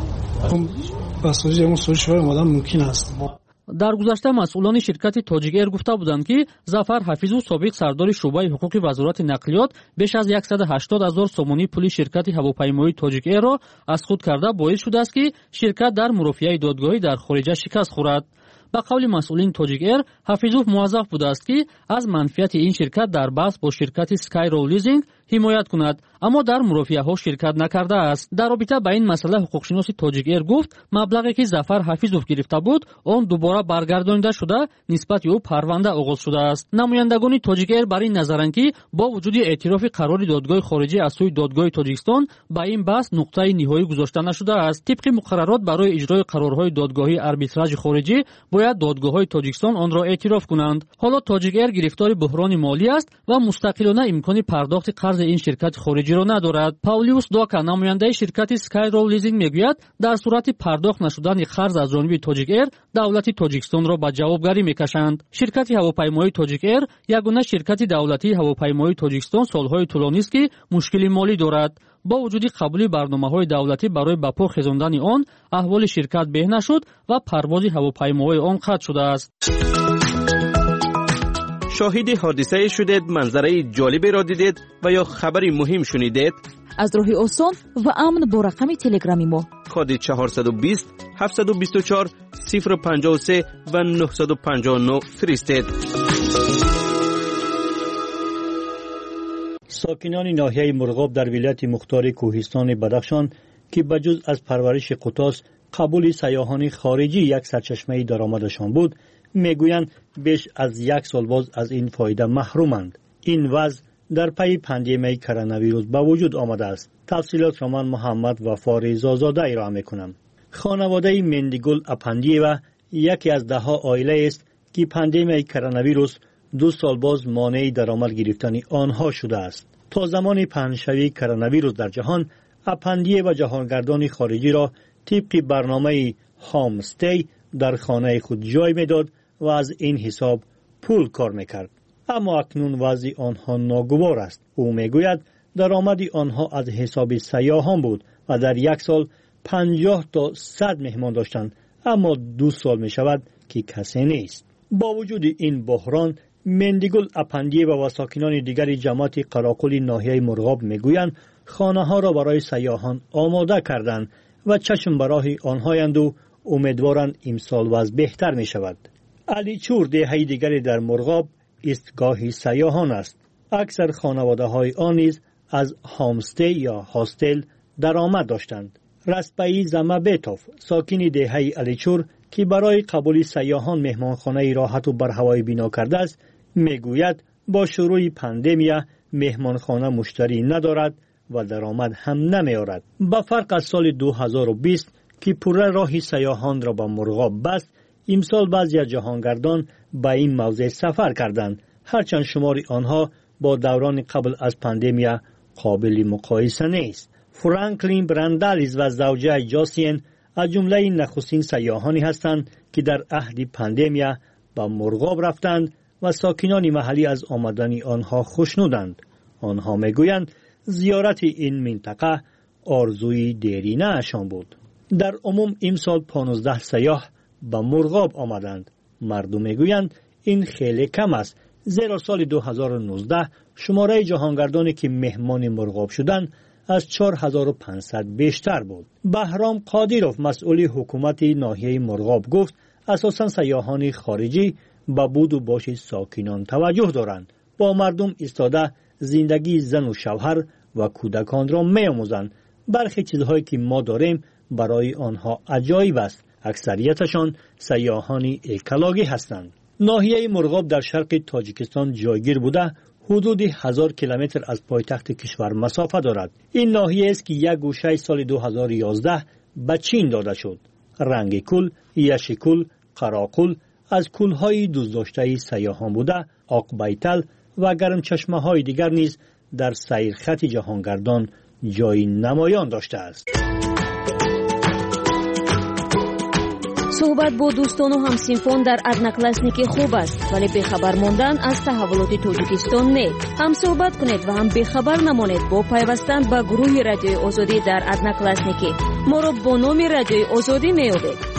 ба соҷи ҳамон соҷи шоя омадан мумкин аст. дар гузашта масъулони ширкати тоҷик эйр гуфта буданд ки Зафар Ҳафизов собиқ сардори шуъбаи ҳуқуқи вазорати нақлиёт беш аз 180 000 сомонии пули ширкати ҳавопаймоии тоҷик эйрро аз худ карда боис шудааст ки ширкат дар мурофиаи додгоҳӣ дар хориҷа шикаст хӯрад. ба қавли масъулини тоҷик эйр Ҳафизов муваззаф будааст ки аз манфиати ин ширкат дар баҳс бо ширкати Skyroll Leasing ҳимоят кунад, аммо дар мурофиаҳо ширкат накардааст. дар робита ба ин масъала ҳуқуқшиноси тоҷик эйр гуфт маблағе ки Зафар Ҳафизов гирифта буд он дубора баргардонида шуда нисбати ӯ парванда оғоз шудааст. намояндагони тоҷик эйр бар ин назаранд ки бо вуҷуди эътирофи қарори додгоҳи хориҷӣ аз сӯи додгоҳи Тоҷикистон ба ин баҳс нуқтаи ниҳоӣ гузошта нашудааст. тибқи муқаррарот барои иҷрои қарорҳои додгоҳии арбитражи хориҷӣ бояд додгоҳҳои Тоҷикистон онро эътироф кунанд. ҳоло тоҷик эйр гирифтори буҳрони молӣ аст ва мустақилона имкони пардохти қарзи ин ширкати хориҷиро надорад. Паулиус Дока, намояндаи ширкати Skyroll Leasing мегӯяд дар сурати пардохт нашудани қарз аз ҷониби тоҷик эйр давлати Тоҷикистонро ба ҷавобгарӣ мекашанд. ширкати ҳавопаймоии тоҷик эйр ягона ширкати давлатии ҳавопаймоии Тоҷикистон солҳои тӯлонист ки мушкили молӣ дорад. бо вуҷуди қабули барномаҳои давлатӣ барои ба по хезондани он аҳволи ширкат беҳна шуд ва парвози ҳавопаймоҳои он қатъ шудааст. شاهد حادثه شدید، منظره جالبی را دیدید و یا خبری مهم شنیدید؟ از راه آسان و امن با رقم تلگرامی ما کد 420 724 053 و 959 فرستید. ساکنان ناحیه مرغاب در ولایت مختار کوهستان بدخشان که بجز از پرورش قطاس قبول سیاحان خارجی یک سرچشمه درآمدشان بود، میگویند بیش از یک سال باز از این فایده محرومند. این وضع در پی پاندمی کرونا ویروس به وجود آمده است. تفصیلات را من محمد وفا رضازاده ارائه میکنم. خانواده مندیگل اپندیوا یکی از 10 عائله است که پاندمی کرونا ویروس 2 سال باز مانع درآمد گرفتن آنها شده است. تا زمان پهنشوی کرونا ویروس در جهان، اپندیوا جهانگردان خارجی را طبق برنامه هام استی در خانه خود جای میداد و از این حساب پول کار میکرد. اما اکنون وضع آنها ناگوار است. او میگوید درآمد آنها از حساب سیاحان بود و در یک سال 50 تا 100 مهمان داشتند، اما 2 سال می شود که کسی نیست. با وجود این بحران، مندیگل اپندیوا و ساکنان دیگر جماعت قراقل ناحیه مرغاب میگویند خانه ها را برای سیاحان آماده کردند و چشم به راه آنهایند و امیدوارند امسال وضع بهتر می شود. علی چور دهه دیگری در مرغاب ایستگاه سیاحان است. اکثر خانواده های آن نیز از هامستی یا هاستل درآمد داشتند. رسپایی زمبیتوف ساکن دهه علی چور که برای قبول سیاحان مهمانخانه راحت و برهوایی بنا کرده است میگوید با شروع پاندمی مهمانخانه مشتری ندارد و درآمد هم نمیارد. با فرق از سال 2020 که پوره راه سیاحان را به مرغاب بست، امسال بعضی از جهانگردان به این موضع سفر کردند، هرچند شمار آنها با دوران قبل از پاندمی قابل مقایسه نیست. فرانکلین براندالیز و زوجه جاسین از جمله نخستین سیاحانی هستند که در عهد پاندمی به مرغاب رفتند و ساکنان محلی از آمدن آنها خوشنودند. آنها میگویند زیارت این منطقه آرزوی دیرینه اشان بود. در عموم امسال 15 سیاح به مرغاب آمدند. مردم میگویند این خیلی کم است، زیرا سال 2019 شماره جهانگردانی که مهمان مرغاب شدند از 4500 بیشتر بود. بهرام قادیروف مسئول حکومت ناحیه مرغاب گفت اساساً سیاحان خارجی به بود و باش ساکنان توجه دارند. با مردم ایستاده زندگی زن و شوهر و کودکان را می‌آموزند. برخی چیزهایی که ما داریم برای آنها عجایب است. اکثریتشان سیاحان اکلاگی هستند. ناحیه مرغاب در شرق تاجیکستان جایگیر بوده حدود 1000 کیلومتر از پایتخت کشور مسافت دارد. این ناحیه است که یک گوشه سال 2011 به چین داده شد. رنگ کل، یشکل، قراقل از کل‌های دوزداشته سیاحان بوده. آقبیتل و گرم چشمه های دیگر نیز در سیرخط جهانگردان جای نمایان داشته است. صحبت با دوستان و همسنفان در одноклассники خوب است، ولی بخبر ماندن از تحولات تاجیکستان نه. هم صحبت کنید و هم بخبر نمانید با پیوستن به گروه رادیوی آزادی در одноклассники. ما را با نام رادیوی آزادی میابید.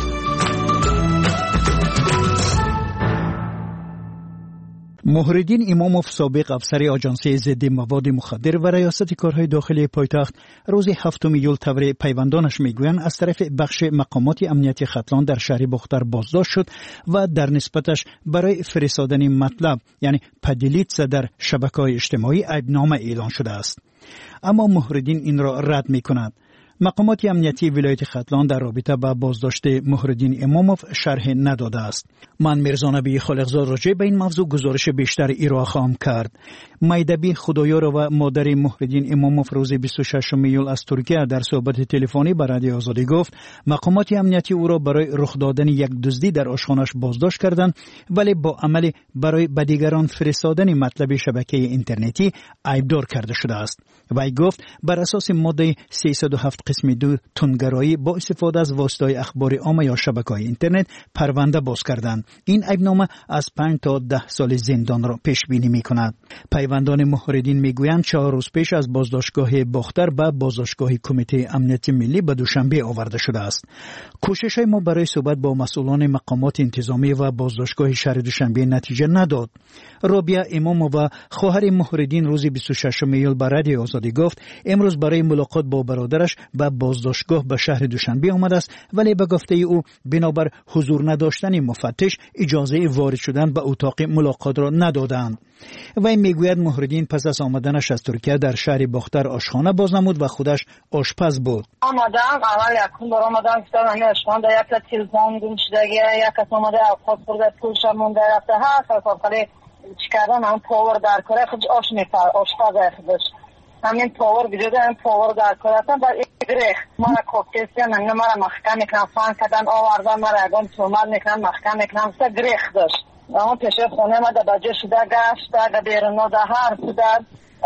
محردین اماموف سابق افسر آژانسی ضد مواد مخدر و ریاست کارهای داخلی پایتخت روز 7 ایول طور پیوندانش میگویند از طرف بخش مقامات امنیتی ختلان در شهر بختر بازداشت شد و در نسبتش برای فرستادن مطلب یعنی پدیلیت در شبکه‌های اجتماعی عیبنامه اعلان شده است. اما محردین این را رد می‌کند. مقامات امنیتی ولایت ختلان در رابطه با بازداشت محردین اماموف شرح نداده است. من میرزا نبی خالقزاد راجع به این موضوع گزارش بیشتر ارائه خواهم کرد. میدبی خدایار و مادر محردین اماموف روز 26 ایول از ترکیه در صحبت تلفنی با رادیو آزادی گفت مقامات امنیتی او را برای رخ دادن یک دزدی در آشخانه‌اش بازداشت کردند، ولی با عمل برای به دیگران فرستادن مطلب شبکه اینترنتی عیبدار کرده شده است. وی گفت بر اساس ماده 307 قسم 2 تندگرایی با استفاده از واسطه‌های اخبار عامه یا شبکه‌های اینترنت پرونده باز کردند. این عیبنامه از 5 تا 10 سال زندان را پیش بینی می‌کند. پیوندان محردین میگویند 4 روز پیش از بازداشتگاه باختر به بازداشتگاه کمیته امنیت ملی به دوشنبه آورده شده است. کوشش ما برای صحبت با مسئولان مقامات انتظامی و بازداشتگاه شهر دوشنبه نتیجه نداد. رابعه امام و خواهر محردین روز 26 ایول به رادیو آزادی گفت امروز برای ملاقات با برادرش به بازداشتگاه به شهر دوشنبه آمده است، ولی به گفته او بنابر حضور نداشتن مفتش اجازه وارد شدن به اتاق ملاقات را ندادند. وی میگوید محردین پس از آمدنش از ترکیه در شهر باختر آشخانه باز نمود و خودش آشپز بود. آمدم اول یکون بار آمدم گفتم همین آشخانه یک تلفن گم شده یک کس آمده اوقات خورده پولش مونده رفته هست خالی چیکردن هم پاور در کاره خودش آش میفر آشپز خودش همین پاور بیجوده هم پاور در کاره هستن در گریخ ما را کوکتیسی هم ما را محکم میکنم فان کردن آوردن ما را اگان تومر میکنم محکم میکنم سه گریخ داشت اما پیش خونه ما در بجه شده گشت در بیرون ده هر در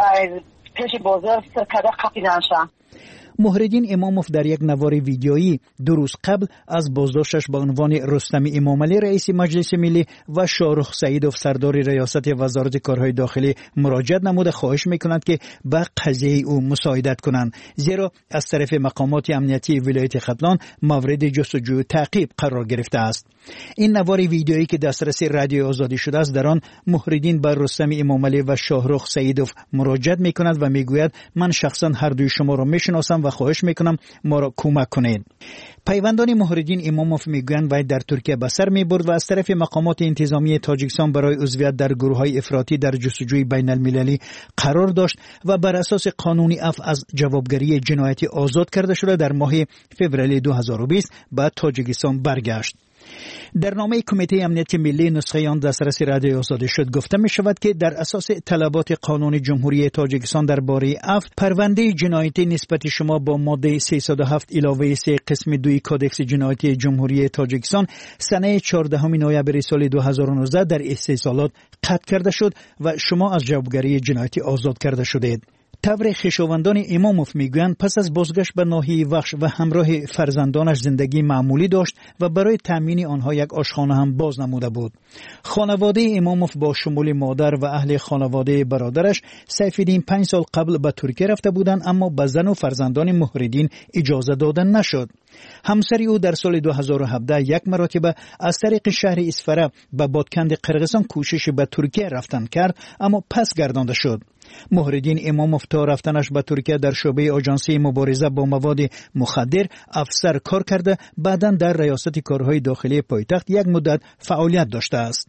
پیش بازار سر کده قپیدن شد. محردین اماموف در یک نوار ویدیویی 2 روز قبل از بازداشتش با عنوان رستم امامعلی رئیس مجلس ملی و شاهرخ سعیدوف سردار ریاست وزارت کارهای داخلی مراجعت نموده خواهش میکنند که به قضیه او مساعدت کنند، زیرا از طرف مقامات امنیتی ولایت ختلان مورد جستجو و تعقیب قرار گرفته است. این نوار ویدیویی که دسترس رادیو آزادی شده است در آن محردین بر رستم امامعلی و شاهرخ سعیدوف مراجعت میکند و میگوید من شخصا هر دوی شما را میشناسم و خواهش میکنم ما را کمک کنید. پیوندان محردین اماموف میگویند وی در ترکیه به سر میبرد و از طرف مقامات انتظامی تاجیکستان برای عضویت در گروه‌های افراطی در جستجوی بین المللی قرار داشت و بر اساس قانونی عفو از جوابگری جنایتی آزاد کرده شده در ماه فوریه 2020 به تاجیکستان برگشت. در نامه کمیته امنیت ملی نسخه آن دسترس رادیو آزادی شد گفته می شود که در اساس طلبات قانون جمهوری تاجیکستان درباره عفو پرونده جنایتی نسبت شما با ماده 307 علاوه 3 قسم 2 کدکس جنایتی جمهوری تاجیکستان سنه 14 نوامبر سال 2019 در استحصالات قطع کرده شد و شما از جوابگری جنایتی آزاد کرده شدید. طور خویشاوندان اماموف میگویند پس از بازگشت به ناحیه وخش و همراه فرزندانش زندگی معمولی داشت و برای تامین آنها یک آشخانه هم باز نموده بود. خانواده اماموف با شمول مادر و اهل خانواده برادرش سیفالدین 5 سال قبل به ترکیه رفته بودند، اما به زن و فرزندان محردین اجازه دادن نشد. همسر او در سال 2017 یک مرتبه از طریق شهر اسفره به بادکند قرقیزستان کوشش به ترکیه رفتن کرد اما پس گردانده شد. محردین اماموف تا رفتنش به ترکیه در شعبه آژانسی مبارزه با مواد مخدر افسر کار کرده، بعداً در ریاست کارهای داخلی پایتخت یک مدت فعالیت داشته است.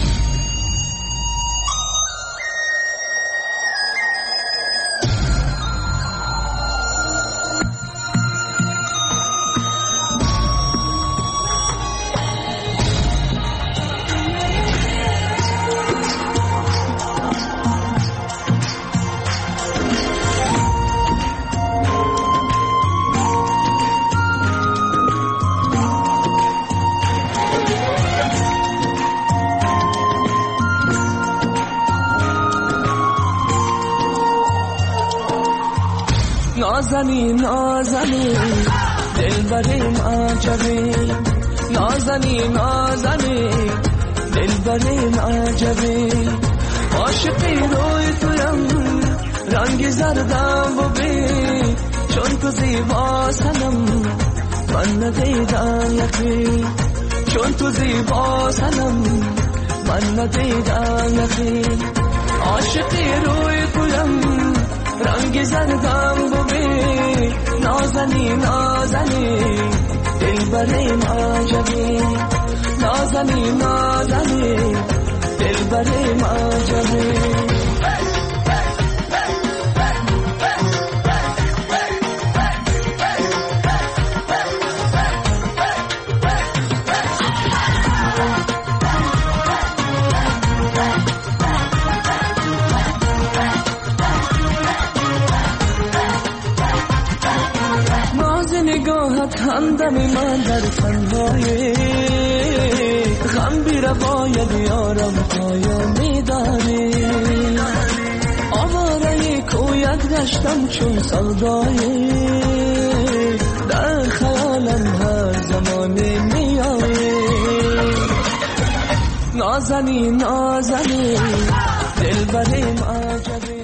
نازنین نازنین دلبریم عجبی، نازنین نازنین دلبریم عجبی، عاشقی روی تویم رنگ زردم ببین، چون تو زیبا سنم من ندیدم یکی، چون تو زیبا سنم من ندیدم یکی، عاشقی روی تویم رنگ زردم ببین، نازنین نازنین دلبریم عجبی، نازنین نازنین دلبریم عجبی. همدم من در تنهایی غم بی روایت یارم پایا میداری، آواره کویت گشتم چون سودایی، در خیالم هر زمانی میایی، نازنین نازنین دلبریم عجبی.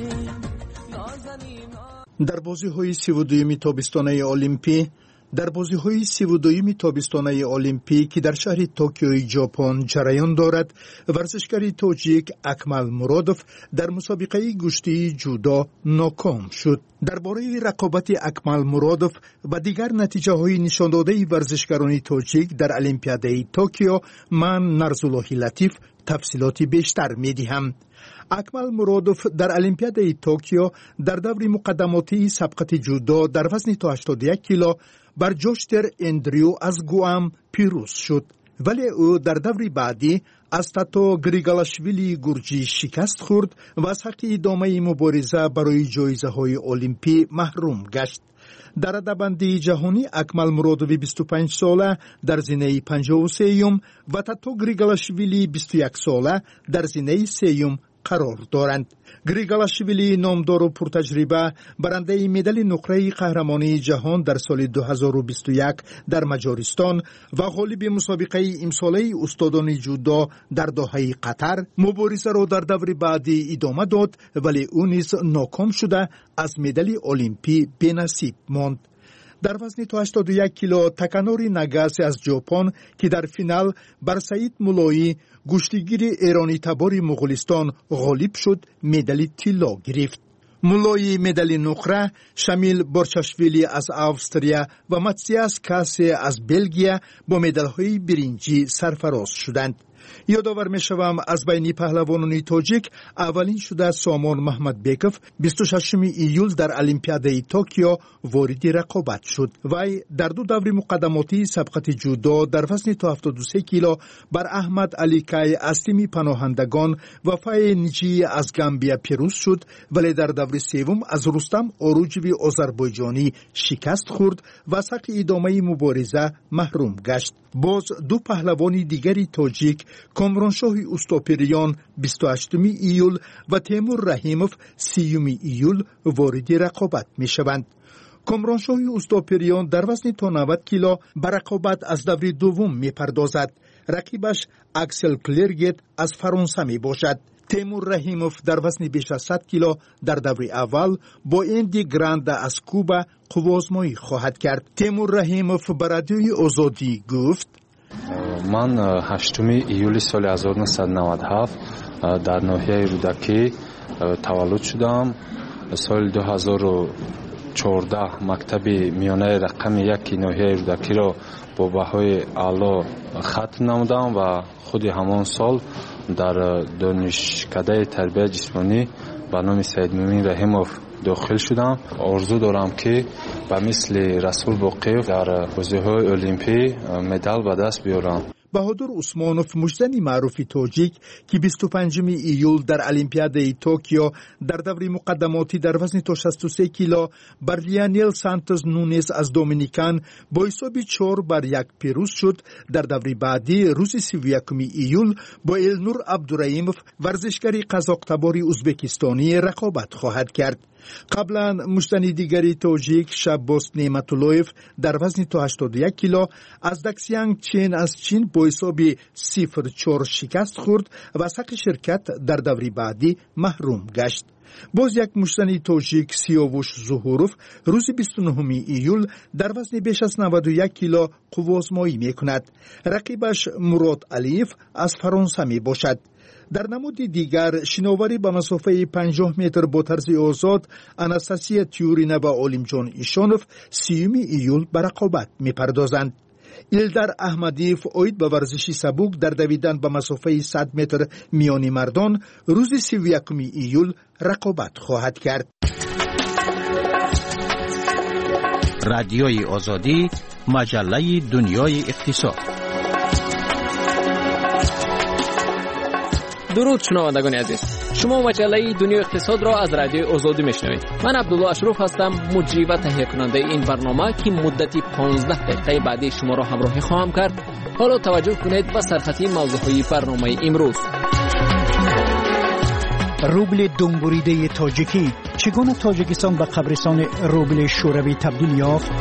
در بازی‌های 32 تابستانه المپی در بازی‌های 32 تابستانه المپیک که در شهر توکیو ژاپن جریان دارد، ورزشکار تاجیک اکمل مرادوف در مسابقه گشتی جودو ناکام شد. درباره رقابت اکمل مرادوف و دیگر نتیجه‌های نشان داده ورزشکاران تاجیک در المپیاد توکیو من نرزالله لطیف تفصیلات بیشتر می‌دهم. اکمل مرادوف در المپیاد توکیو در دور مقدماتی سبقت جودو در وزن تا 81 کیلو بر جوشتر اندریو از گوام پیروز شد، ولی او در دور بعدی از تاتو گریگالاشویلی گورجی شکست خورد و از حق ادامه مبارزه برای جایزه‌های المپی محروم گشت. در رده‌بندی جهانی اکمل مرادوف 25 ساله در زینه 53م و تاتو گریگالاشویلی 21 ساله در زینه 3م قرار دارند. گریگالاشویلی نامدار و پرتجربه برنده مدال نقره قهرمانی جهان در سال 2021 در مجارستان و غالب مسابقه امساله استادان جودو در دوحه قطر مبارزه را در دور بعدی ادامه داد، ولی او نیز ناکام شده از مدال المپی بی‌نصیب ماند. در وزن تا 81 کیلو تاکانوری ناگاسی از ژاپن که در فینال بر سعید مولایی گشتیگیر ایرانی تبار مغولستان غالب شد، مدال طلا گرفت. مولایی مدال نقره شامل بورچاشویلی از استرالیا و ماتسیاس کاسی از بلژیک با مدال‌های برنجی سرفراز شدند. یادآور می‌شوم از بین پهلوانان تاجیک اولین شده سامان محمد بیکوف 26 ایول در المپیاد توکیو وارد رقابت شد. وی در دو دور مقدماتی سبقت جودو در وزن تا 73 کیلو بر احمد علی کای از تیم پناهندگان و فای نجی از گامبیا پیروز شد، ولی در دور سوم از رستم اوروجوی آذربایجانی شکست خورد و از حق ادامه مبارزه محروم گشت. باز دو پهلوان دیگری تاجیک کامرانشاه اوستاپریان 28 ایول و تیمور رحیموف 30 ایول وارد رقابت می شوند. کامرانشاه اوستاپریان در وزن تا 90 کیلو به رقابت از دور دوم می پردازد. رقیبش اکسل کلرگت از فرانسه می باشد. تیمور رحیموف در وزن بیش از 100 کیلو در دور اول با اندی گراند از کوبا قوازمایی خواهد کرد. تیمور رحیموف به رادیوی آزادی گفت: من 8 ایولی سال 1997 در ناحیه رودکی تولد شدم. سال 2014 مکتب میانه رقم 1 ناحیه رودکی را با بهای اعلی ختم نمودم و خود همان سال در دانشکده تربیت جسمانی به نام سید مومن رحیموف داخل شدم. آرزو دارم که به مثل رسول باقیف در بازی‌های المپی مدال به دست بیارم. بهادر عثمانوف مجزنی معروف تاجیک که 25 ایول در المپیاد توکیو در دوره مقدماتی در وزن تا 63 کیلو بر لیانل سانتوس نونز از دومینیکان با حساب 4-1 پیروز شد. در دوره بعدی روز 31 ایول با النور عبدالرحیموف ورزشکاری قزاق‌تباری ازبکستانی رقابت خواهد کرد. قبلا مجزنی دیگری تاجیک شباس نعمت‌اللهیف در وزن تا 81 کیلو از دکسیانگ چین از چین با حساب 0-4 شکست خورد و از حق شرکت در دوره بعدی محروم گشت. باز یک مجزنی تاجیک سیاوش ظهوروف روز 29 ایول در وزن بیش از 91 کیلو قوازمایی میکند. رقیبش مراد علیف از فرانسه می باشد. در نمود دیگر شناوری به مسافه 50 متر با طرز آزاد اناستاسیا تیورینا و عالم جان ایشانوف 30 ایول به رقابت می‌پردازند. ایلدر احمدیف اوید به ورزشی سبک در دویدن به مسافه 100 متر میانی مردان روز 31 ایول رقابت خواهد کرد. رادیوی آزادی، مجله دنیای اقتصاد. درود شنوندگان عزیز، شما مجله دنیای اقتصاد را از رادیو آزادی میشنوید. من عبدالله اشرف هستم، مجری و تهیه کننده این برنامه که مدتی 15 دقیقه بعدی شما را همراهی خواهم کرد. حالا توجه کنید به سرخطی موضوعهای برنامه امروز. روبل دنبوریده تاجیکی، چگونه تاجیکستان به قبرستان روبل شوروی تبدیل یافت؟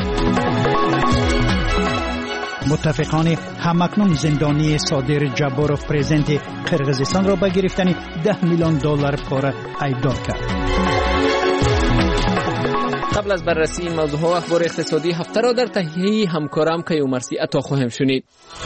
متفقان همکنون زندانی صادر جباروف پرزیدنت قرقیزستان را به گرفتن $10 میلیون پاره ایدار کرد. قبل از بررسی این موضوع و اخبار اقتصادی هفته را در تهیه همکارم کیومرسی عطا خواهیم شنید.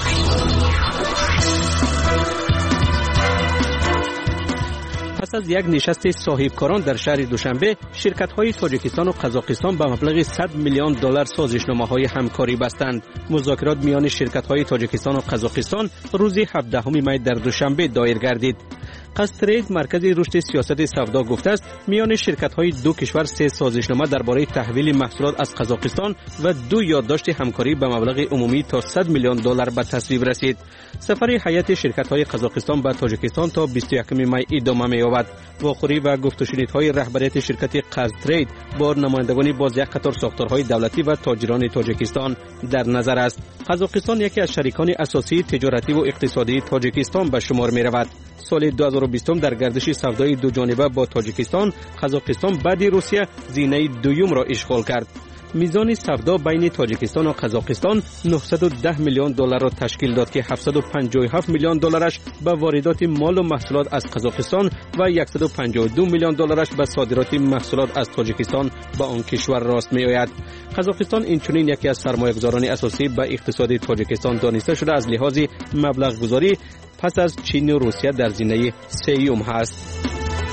پس از یک نشست صاحبکاران در شهر دوشنبه، شرکت‌های تاجیکستان و قزاقستان به مبلغ $100 میلیون سازشنامه‌های همکاری بستند. مذاکرات میان شرکت‌های تاجیکستان و قزاقستان روز 17 می در دوشنبه دایر گردید. قصترید مرکز رشد سیاست سودا گفته است میان شرکت‌های دو کشور 3 سازشنامه درباره تحویل محصولات از قزاقستان و 2 یادداشت همکاری به مبلغ عمومی تا $100 میلیون به تصویب رسید. سفر هیئت شرکت‌های قزاقستان به تاجیکستان تا 21 می ادامه می‌یابد. واخوری و گفت و شنیدهای رهبریت شرکت قزترید با نمایندگان باز یک قطار ساختارهای دولتی و تاجران تاجیکستان در نظر است. قزاقستان یکی از شریکان اساسی تجارتی و اقتصادی تاجیکستان به شمار می‌رود. سال 2020 در گردش سودای دو جانبه با تاجیکستان، قزاقستان بعد روسیه زینه دوم را اشغال کرد. میزان سودا بین تاجیکستان و قزاقستان $910 میلیون را تشکیل داد که $757 میلیون به واردات مال و محصولات از قزاقستان و $152 میلیون به صادرات محصولات از تاجیکستان به آن کشور راست می آید. قزاقستان اینچنین یکی از سرمایه‌گذاران اساسی به اقتصاد تاجیکستان دانسته شده از لحاظ مبلغ گذاری پس از چین و روسیه در زینه سوم هست.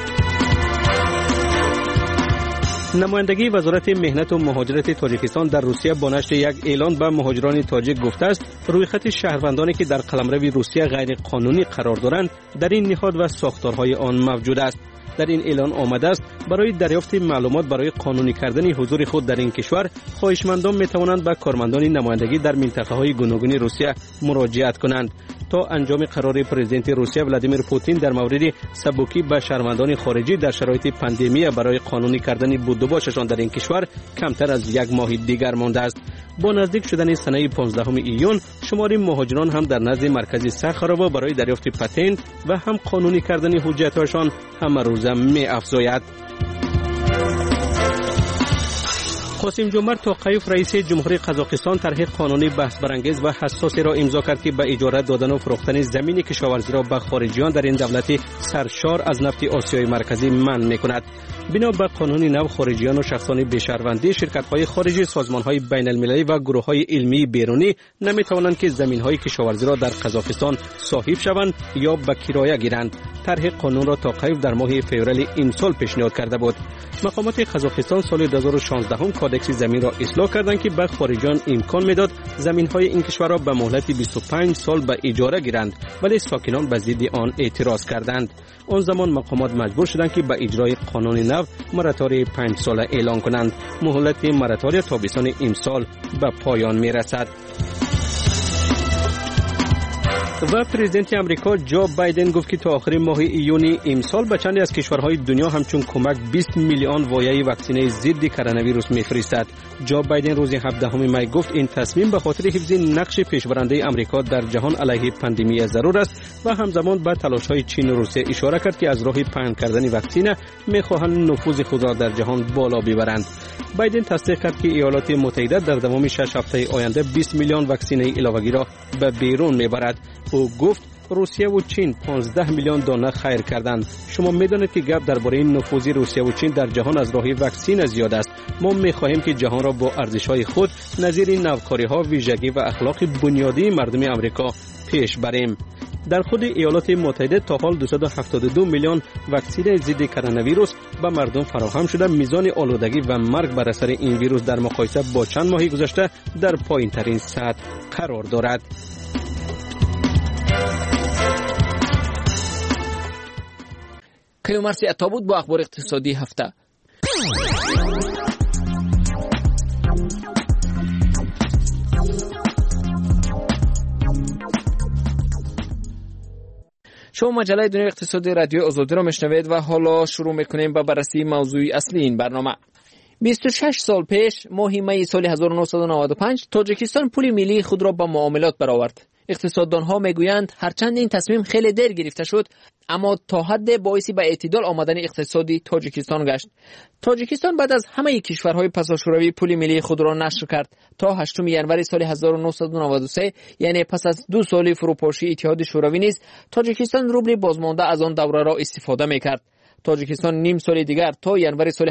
نمایندگی وزارت مهنت و مهاجرت تاجیکستان در روسیه با نشر یک اعلان به مهاجران تاجیک گفته است روی خط شهروندانی که در قلمرو روسیه غیر قانونی قرار دارند در این نهاد و ساختارهای آن موجود است. در این اعلان آمده است برای دریافت معلومات برای قانونی کردن حضور خود در این کشور خواهشمندان می توانند به کارمندان نمایندگی در منطقه‌های گوناگون روسیه مراجعت کنند تا انجام قرار پرزیدنت روسیه ولادیمیر پوتین در مورد سبکی به شهروندان خارجی در شرایط پاندمی برای قانونی کردن بود و باششان در این کشور کمتر از یک ماه دیگر مانده است. با نزدیک شدن سنه 15 ایون شمار مهاجران هم در نزد مرکز ساخاروا برای دریافت پتنت و هم قانونی کردن حجت‌هایشان هم روز می افزاید. قاسم جمعت توقیف رئیس جمهوری قزاقستان طرح قانونی بحث برانگیز و حساسی را امضا کرد که به اجاره دادن و فروختن زمین کشاورزی را به خارجیان در این دولت سرشار از نفت آسیای مرکزی منع می‌کند. بنا به قانون نو خارجیان و شخصان بی‌شهروندی، شرکت‌های خارجی، سازمان‌های بین‌المللی و گروه‌های علمی بیرونی نمی‌توانند که زمین‌های کشاورزی را در قزاقستان صاحب شوند یا به کرایه گیرند. طرح قانون را توقیف در ماه فوریه امسال پیشنهاد کرده بود. مقامات قزاقستان سال 2016 کودکس زمین را اصلاح کردند که به خارجیان امکان میداد زمین‌های این کشور را به مهلت 25 سال به اجاره گیرند، ولی ساکنان به ضد آن اعتراض کردند. آن زمان مقامات مجبور شدند که به اجرای قانون نو مراتوری 5 ساله اعلان کنند. مهلت مراتوری تابستان امسال به پایان میرسد. و پرزیدنت امریکا جو بایدن گفت که تا آخر ماه ایون امسال به چندی از کشورهای دنیا همچون کمک 20 میلیون وایه واکسینه ضد کرونا ویروس میفرستد. جو بایدن روز 17 می گفت این تصمیم به خاطر حفظ نقش پیشبرنده امریکا در جهان علیه پاندمی ضرور است و همزمان به تلاش‌های چین و روسیه اشاره کرد که از راه پهن کردن واکسینه می‌خواهند نفوذ خود را در جهان بالا ببرند. بایدن تصدیق کرد که ایالات متحده در دوام 6 هفته آینده 20 میلیون واکسینه علاوه‌ای را به بیرون میبرد. او گفت روسیه و چین 15 میلیون دانه خیر کردند. شما میدانید که گپ درباره نفوذ روسیه و چین در جهان از راه واکسین زیاد است. ما میخواهیم که جهان را با ارزش‌های خود نظیر نوکاری‌ها، ویژگی و اخلاق بنیادی مردم امریکا پیش بریم. در خود ایالات متحده تا حال 272 میلیون واکسن ضد کرونا ویروس به مردم فراهم شده. میزان آلودگی و مرگ بر اثر این ویروس در مقایسه با چند ماه گذشته در پایین‌ترین سطح قرار دارد. کیومرسی عطا بود با اخبار اقتصادی هفته. شما مجله دنیای اقتصادی رادیو آزادی را میشنوید و حالا شروع میکنیم با بررسی موضوع اصلی این برنامه. 26 سال پیش ماه می سال 1995 تاجیکستان پول ملی خود را با معاملات برآورد. اقتصاددانها میگویند هرچند این تصمیم خیلی دیر گرفته شد، اما تا حد باعث به اعتدال آمدن اقتصادی تاجیکستان گشت. تاجیکستان بعد از همه کشورهای پساشوروی پول ملی خود را نشر کرد. تا 8 ژانویه سال 1993 یعنی پس از 2 سال فروپاشی اتحاد شوروی نیز تاجیکستان روبل بازمانده از آن دوره را استفاده میکرد. تاجیکستان نیم سال دیگر تا ژانویه سال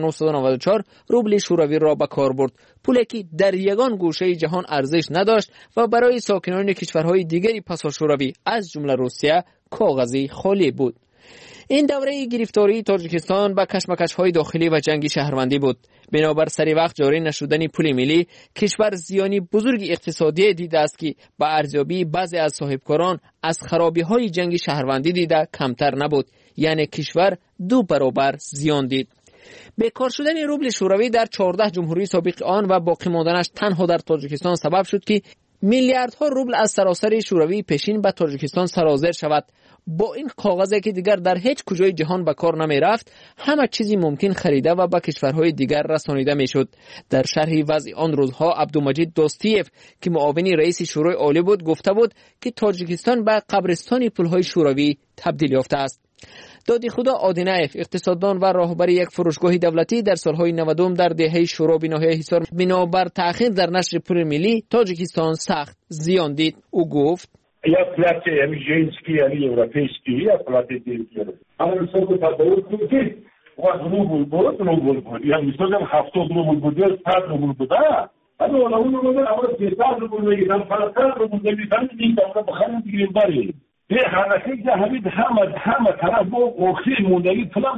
1994 روبل شوروی را به کار برد. پولی که در یگان گوشه جهان ارزش نداشت و برای ساکنان کشورهای دیگری پساشوروی از جمله روسیه کاغذی خالی بود. این دوره گرفتاری تاجیکستان با کشمکش‌های داخلی و جنگ شهروندی بود. بنابر سری وقت جاری نشدن پول ملی، کشور زیانی بزرگ اقتصادی دیده است که با ارزیابی بعضی از صاحبکاران از خرابی‌های جنگ شهروندی دیده کمتر نبود، یعنی کشور 2 برابر زیان دید. بیکار شدن روبل شوروی در 14 جمهوری سابق آن و باقی ماندنش تنها در تاجیکستان سبب شد که میلیاردها روبل از سراسر شوروی پیشین به تاجیکستان سرازیر شود. با این کاغذی که دیگر در هیچ کجای جهان به کار نمی رفت، همه چیزی ممکن خریده و به کشورهای دیگر رسانیده می شد. در شرح وضع آن روزها عبدالمجید دوستیف که معاون رئیس شورای عالی بود گفته بود که تاجیکستان به قبرستان پولهای شوروی تبدیل یافته است. دادی خدا آدینایف اقتصاددان و راهبر یک فروشگاه دولتی در سالهای 90 در دهه شورا به ناحیه حصار بنابر تأخیر در نشر پول ملی تاجیکستان سخت زیان دید. او گفت یا پلات امیجینسکی یا اروپیسکی یا پلات دیگر اما سوق تداول کنید و روبل بود یا مثلا 70 روبل بود یا 100 روبل بود اما اون اما 300 روبل میگن فقط روبل میگن این دفعه بخرید دیگه بری به حرکت جهید همه طرف با اوخی موندگی پلا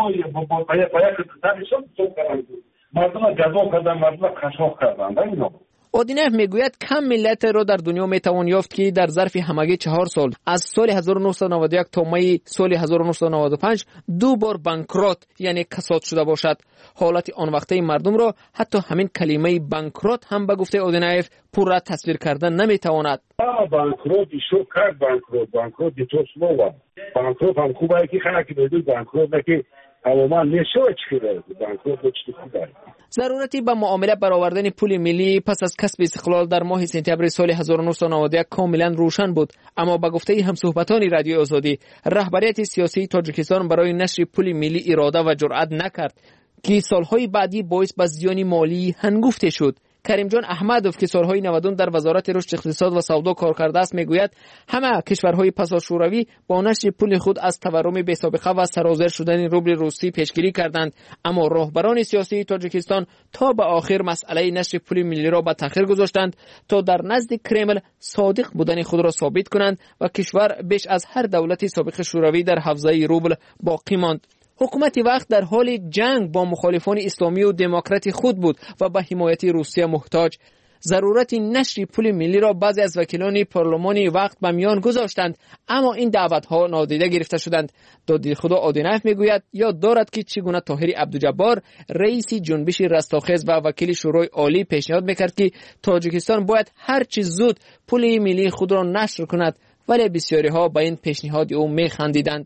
باید تنشون تو کردن مردم جذاب کردن مردم خشاف کردن اینو. اودینف میگوید کم ملت را در دنیا میتوان یافت که در ظرف همگی 4 سال از سال 1991 تا می سال 1995 2 بار بانکرات یعنی کساد شده باشد. حالت آن وقته مردم را حتی همین کلمه بانکرات هم به گفته اودینف پورا تصویر کردن نمیتواند. بانکرات شو کرد بانکرات دیتوس نو بانکرات هم خوبه که خلک بدون بانکرات که عموما نشوچ کرده بانکرات چی خوبه. ضرورتی به معامله برآوردن پول ملی پس از کسب استقلال در ماه سپتامبر سال 1991 کاملا روشن بود، اما به گفته همصحبتان رادیو آزادی رهبریت سیاسی تاجیکستان برای نشر پول ملی اراده و جرأت نکرد. که سالهای بعدی باعث به زیان مالی هنگفته شد. کریم جان احمدوف که سالهای 90 در وزارت رشد اقتصاد و سودا کار کرده است میگوید همه کشورهای پساشوروی با نشر پول خود از تورم بی‌سابقه و سرازیر شدن روبل روسی پیشگیری کردند، اما راهبران سیاسی تاجیکستان تا به آخر مسئله نشر پول ملی را به تأخیر گذاشتند تا در نزد کرمل صادق بودن خود را ثابت کنند و کشور بیش از هر دولت سابق شوروی در حوزه روبل باقی ماند. حکومت وقت در حال جنگ با مخالفان اسلامی و دموکراتی خود بود و به حمایت روسیه محتاج. ضرورت نشر پول ملی را بعضی از وکیلان پارلمانی وقت به میان گذاشتند، اما این دعوتها نادیده گرفته شدند. دادی خدا آدینایف میگوید یاد دارد که چگونه طاهر عبدالجبار رئیس جنبش رستاخیز و وکیل شورای عالی پیشنهاد میکرد که تاجیکستان باید هر چه زود پول ملی خود را نشر کند، ولی بسیاری ها به این پیشنهاد او میخندیدند.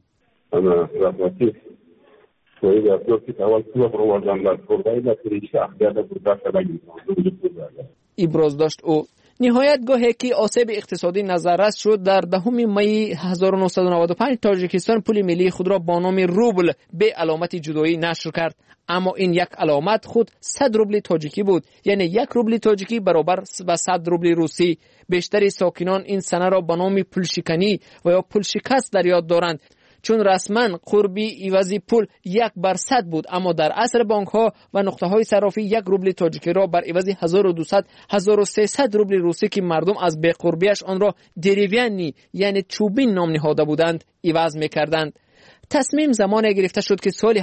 ابراز داشت او. نهایت گاهی که آسیب اقتصادی نظررس شد در 10 می 1995 تاجیکستان پول ملی خود را با نام روبل به علامت جدایی نشر کرد، اما این یک علامت خود 100 روبل تاجیکی بود، یعنی 1 روبل تاجیکی برابر به 100 روبل روسی. بیشتر ساکنان این سنه را به نام پول شکنی و یا پول شکست در یاد دارند، چون رسما قربی عوضی پول 1/100 بود، اما در عصر بانک ها و نقطه های صرافی 1 روبل تاجیکی را بر عوض 1200 1300 روبل روسی که مردم از بی قربیش آن را دریوینی یعنی چوبین نام نهاده بودند عوض می‌کردند. تصمیم زمانی گرفته شد که سال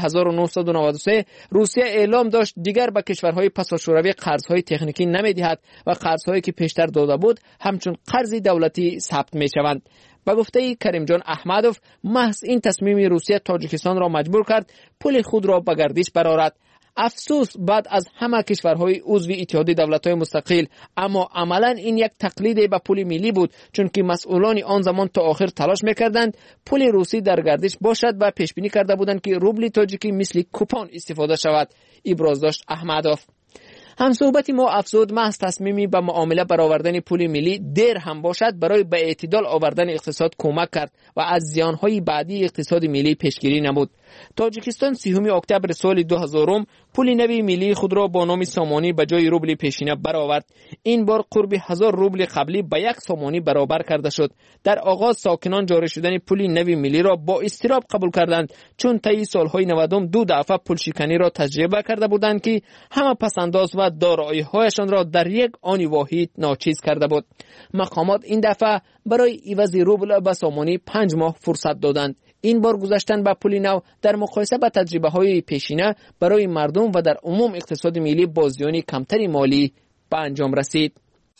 1993 روسیه اعلام داشت دیگر به کشورهای پساشوروی قرضهای تکنیکی نمی‌دهد و قرضهایی که پیشتر داده بود همچون قرض دولتی ثبت می‌شوند. با گفته کریم جان احمدوف محض این تصمیم روسیه تاجیکستان را مجبور کرد پول خود را به گردش برآورد. افسوس بعد از همه کشورهای عضو اتحاد دولت‌های مستقل، اما عملاً این یک تقلید به پول ملی بود، چون که مسئولان آن زمان تا آخر تلاش می‌کردند پول روسی در گردش باشد و پیش بینی کرده بودند که روبل تاجیکی مثل کوپن استفاده شود. ابراز داشت احمدوف. هم صحبت ما افزود محض تصمیمی به معامله برآوردن پول ملی دیر هم باشد برای به اعتدال آوردن اقتصاد کمک کرد و از زیانهای بعدی اقتصاد ملی پیشگیری نمود. تاجیکستان 30 اکتبر سال 2000 پول نوی ملی خود را با نام سامانی به جای روبل پیشینه برآورد. این بار قرب 1000 روبل قبلی به 1 سامانی برابر کرده شد. در آغاز ساکنان جاری شدن پول نوی ملی را با اضطراب قبول کردند، چون طی سالهای 90 2 دفعه پول شکنی را تجربه کرده بودند که همه پسنداز و دارایی‌هایشان را در یک آن واحد ناچیز کرده بود. مقامات این دفعه برای عوض روبل به سامانی 5 ماه فرصت دادند. این بار گذشتن به پول نو در مقایسه با تجربه‌های پیشینه برای مردم و در عموم اقتصاد ملی با زیان کمتری مالی به انجام رسید.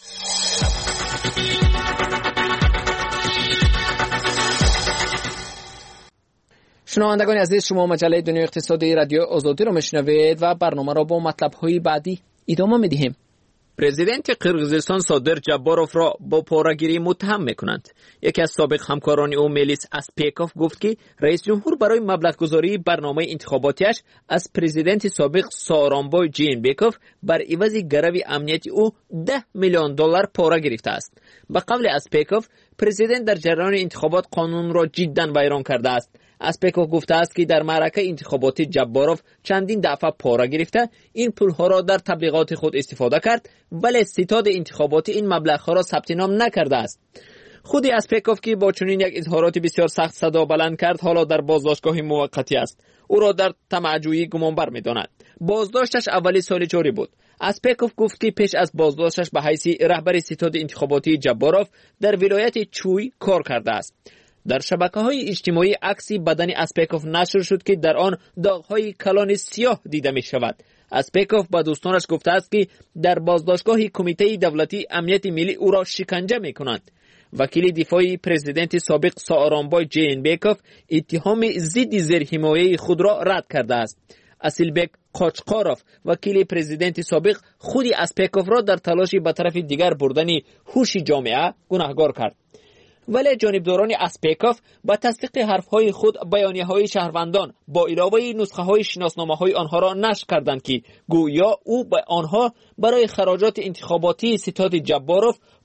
شنوندگان عزیز، شما مجله دنیای اقتصادی رادیو آزادی را میشنوید و برنامه را با مطلب‌های بعدی ادامه می‌دهیم. پرزیدنت قرقیزستان صادر جباروف را با پاره‌گیری متهم می‌کنند. یکی از سابق همکاران او میلیس اسپیکوف گفت که رئیس جمهور برای مبلغ‌گذاری برنامه انتخاباتیش از پرزیدنت سابق سارانبای جینبکوف بر عوض گرو امنیتی او $10 میلیون پاره گرفته است. به قول اسپیکوف، پرزیدنت در جریان انتخابات قانون را جداً ویران کرده است. اسپیکوف گفته است که در معرکه انتخاباتی جباروف چندین دفعه پاره گرفته این پولها را در تبلیغات خود استفاده کرد، ولی ستاد انتخاباتی این مبلغ‌ها را ثبت نام نکرده است. خود اسپیکوف که با چنین یک اظهارات بسیار سخت صدا بلند کرد حالا در بازداشتگاه موقتی است. او را در طمع‌جویی گمانبر می‌داند. بازداشتش اولی سال جاری بود. اسپیکوف گفت که پیش از بازداشتش به حیث رهبر ستاد انتخاباتی جباروف در ولایت چوی کار کرده است. در شبکه‌های اجتماعی عکسی بدن اسپیکوف نشر شد که در آن داغ‌های کلان سیاه دیده می‌شود. اسپیکوف با دوستانش گفته است که در بازداشتگاه کمیته دولتی امنیت ملی او را شکنجه می‌کنند. وکیل دفاعی پرزیدنت سابق سارانبای جینبکوف اتهام ضد زیرحمایه خود را رد کرده است. اسیلبک قاچقاروف وکیل پرزیدنت سابق خود اسپیکوف را در تلاشی به طرف دیگر بردن هوش جامعه گناهکار کرد. ولی جانبداران اسپیکوف با تصدیق حرفهای خود بیانیه‌های شهروندان با علاوه نسخه‌های شناسنامه‌های آنها را نشر کردند که گویا او به آنها برای خراجات انتخاباتی ستاد جباروف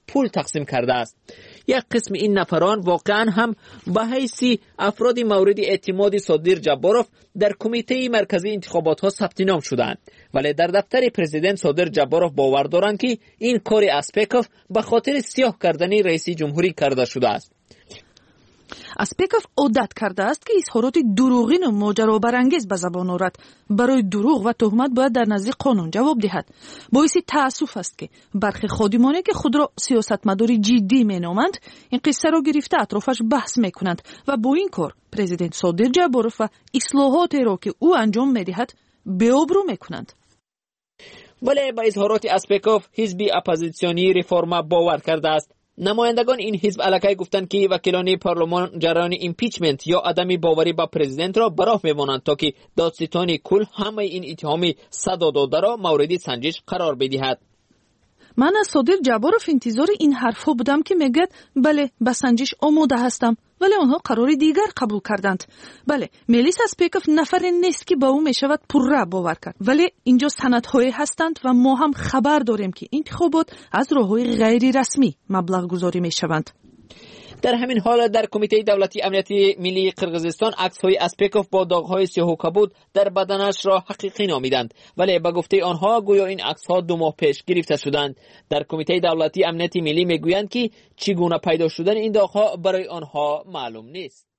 پول تقسیم کرده است. یک قسم این نفران واقعا هم به حیث افراد مورد اعتماد صادر جباروف در کمیته مرکزی انتخابات ها ثبت نام شدند، ولی در دفتر پرزیدنت صادر جباروف باور دارند که این کار اسپکوف به خاطر سیاه کردن رئیس جمهوری کرده شده است. اسپکوف عادت کرده است که اظهارات دروغین و ماجرابرانگیز به زبان آورد. برای دروغ و تهمت باید در نزد قانون جواب دهد. باعث تأسف است که برخی خادمانی که خود را سیاستمداری جدی مینامند این قصه را گرفته اطرافش بحث میکنند و با این کار پرزیدنت صادر جباروف و اصلاحاتی را که او انجام میدهد بی‌آبرو میکنند. ولی با اظهارات اسپکوف حزب اپوزیسیونی ریفورما باور کرده است. نمایندگان این حزب علاقه گفتند که وکیلان پارلمان جریان ایمپیچمنت یا عدم باوری با پرزیدنت را براه می‌مانند تا که دادستان کل همه این اتهام صدا داده را مورد سنجش قرار بدهد. من از صادر جباروف انتظار این حرفا بودم که میگد بله به سنجش آماده هستم، ولی آنها قرار دیگر قبول کردند. بله، ملیس اسپکوف نفر نیست که با او میشود پرره باور کرد، ولی اینجا سندهایی هستند و ما هم خبر داریم که انتخابات از راههای غیر رسمی مبلغ گذاری میشوند. در همین حال در کمیته دولتی امنیت ملی قرقیزستان عکس‌های اسپکوف با داغ‌های سیاه و کبود در بدنش را حقیقی نامیدند، ولی به گفته آنها گویا این عکس‌ها 2 ماه پیش گرفته شدند. در کمیته دولتی امنیت ملی میگویند که چگونه پیدا شدن این داغ‌ها برای آنها معلوم نیست.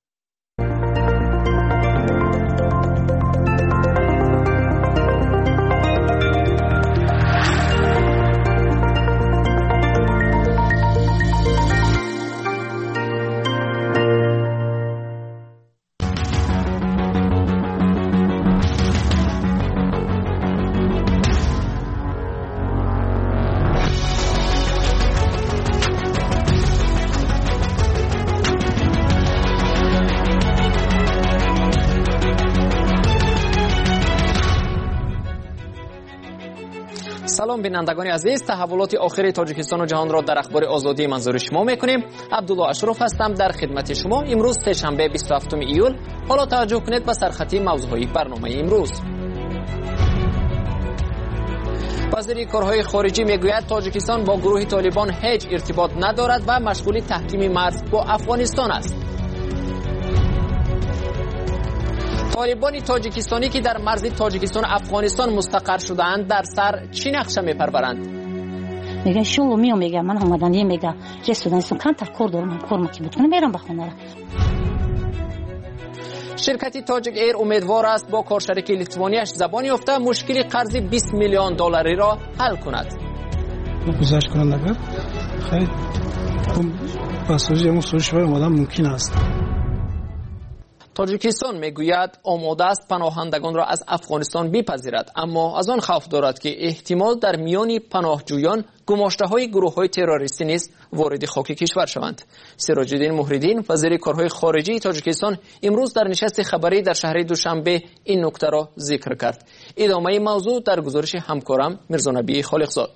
سلام بینندگان عزیز، تحولات آخر تاجیکستان و جهان را در اخبار آزادی منظور شما میکنیم. عبدالله اشرف هستم در خدمت شما. امروز سه‌شنبه 27 ایول. حالا توجه کنید به سرخطی موضوعی برنامه امروز. وزیر کارهای خارجی میگوید تاجیکستان با گروه طالبان هیچ ارتباط ندارد و مشغول تحکیم مرز با افغانستان است. طالبان تاجیکستانی که در مرز تاجیکستان و افغانستان مستقر شده‌اند در سر چی نقشه میپرورند؟ میگن شو میگم من اومدن میگم رسیدنستون کم کار دارم، کار مکی بتونم برم به خونه. شرکت تاجیک ایر امیدوار است با کارشریک لیتوانیش زبان یافته مشکل قرض 20 میلیون دلاری را حل کند. گذشت کننده خیلی پاساژی مسئولش اومدن ممکن است. تاجیکستان میگوید آماده است پناهندگان را از افغانستان بپذیرد، اما از آن خوف دارد که احتمال در میان پناهجویان گماشته‌های گروه‌های تروریستی نیز وارد خاک کشور شوند. سراج الدین مهرالدین وزیر کارهای خارجی تاجیکستان امروز در نشست خبری در شهر دوشنبه این نکته را ذکر کرد. ادامه موضوع در گزارش همکارم میرزانبی خالقزاد.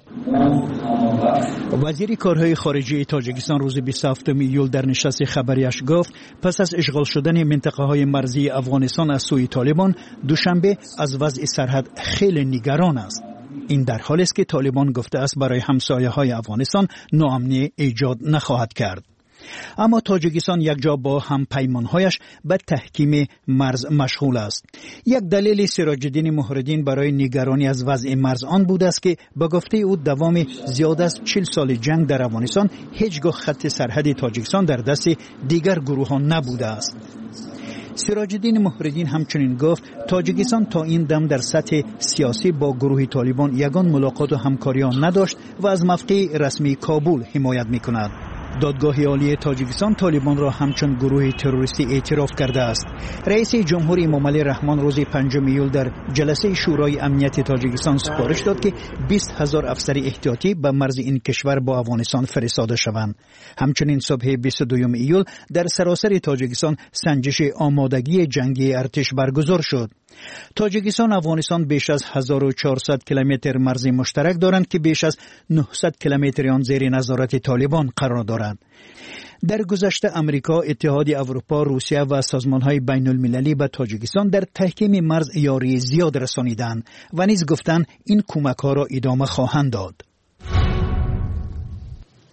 وزیر کارهای خارجی تاجیکستان روز 27 ایول در نشست خبریش گفت پس از اشغال شدن منطقه‌های مرزی افغانستان از سوی طالبان دوشنبه از وضع سرحد خیلی نگران است. این در حالی است که طالبان گفته است برای همسایه‌های افغانستان ناامنی ایجاد نخواهد کرد. اما تاجیکستان یک جا با هم پیمانهایش به تحکیم مرز مشغول است. یک دلیل سراج الدین مهرالدین برای نگرانی از وضع مرز آن بود است که به گفته او دوام زیاد از 40 سال جنگ در افغانستان هیچگاه خط سرحد تاجیکستان در دست دیگر گروهان نبوده است. سراج الدین مهرالدین همچنین گفت تاجیکستان تا این دم در سطح سیاسی با گروه طالبان یگان ملاقات و همکاری نداشت و از موقع رسمی کابل حمایت می‌کند. دادگاه عالی تاجیکستان طالبان را همچون گروه تروریستی اعتراف کرده است. رئیس جمهور امامعلی رحمان روز 5 ایول در جلسه شورای امنیت تاجیکستان سفارش داد که 20,000 افسر احتیاطی به مرز این کشور با افغانستان فرستاده شوند. همچنین صبح 22 ایول در سراسر تاجیکستان سنجش آمادگی جنگی ارتش برگزار شد. تاجیکستان و افغانستان بیش از 1400 کیلومتر مرز مشترک دارند که بیش از 900 کیلومتر آن زیر نظارت طالبان قرار دارند. در گذشته امریکا، اتحاد اروپا، روسیه و سازمان‌های بین‌المللی به تاجیکستان در تحکیم مرز یاری زیاد رسانیدند و نیز گفتند این کمک‌ها را ادامه خواهند داد.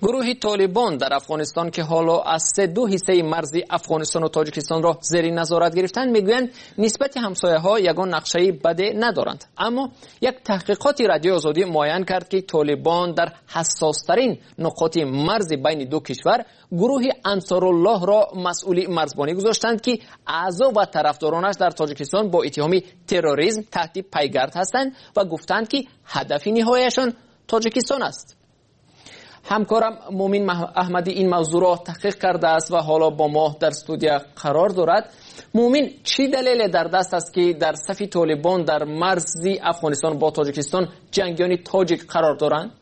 گروه طالبان در افغانستان که حالا از 3 حصه مرزی افغانستان و تاجیکستان را زیر نظارت گرفتند میگویند نسبت همسایه‌ها یگان نقشه بده ندارند. اما یک تحقیقات رادیو آزادی معاین کرد که طالبان در حساس‌ترین نقاط مرزی بین دو کشور گروه انصارالله را مسئول مرزبانی گذاشتند که اعضا و طرفدارانش در تاجیکستان با اتهام تروریسم تحت پیگرد هستند و گفتند که هدف نهاییشان تاجیکستان است. همکارم مومن احمدی این موضوع را تحقیق کرده است و حالا با ما در استودیو قرار دارد. مومن، چی دلیل در دست است که در صف طالبان در مرزی افغانستان با تاجیکستان جنگیان تاجیک قرار دارند؟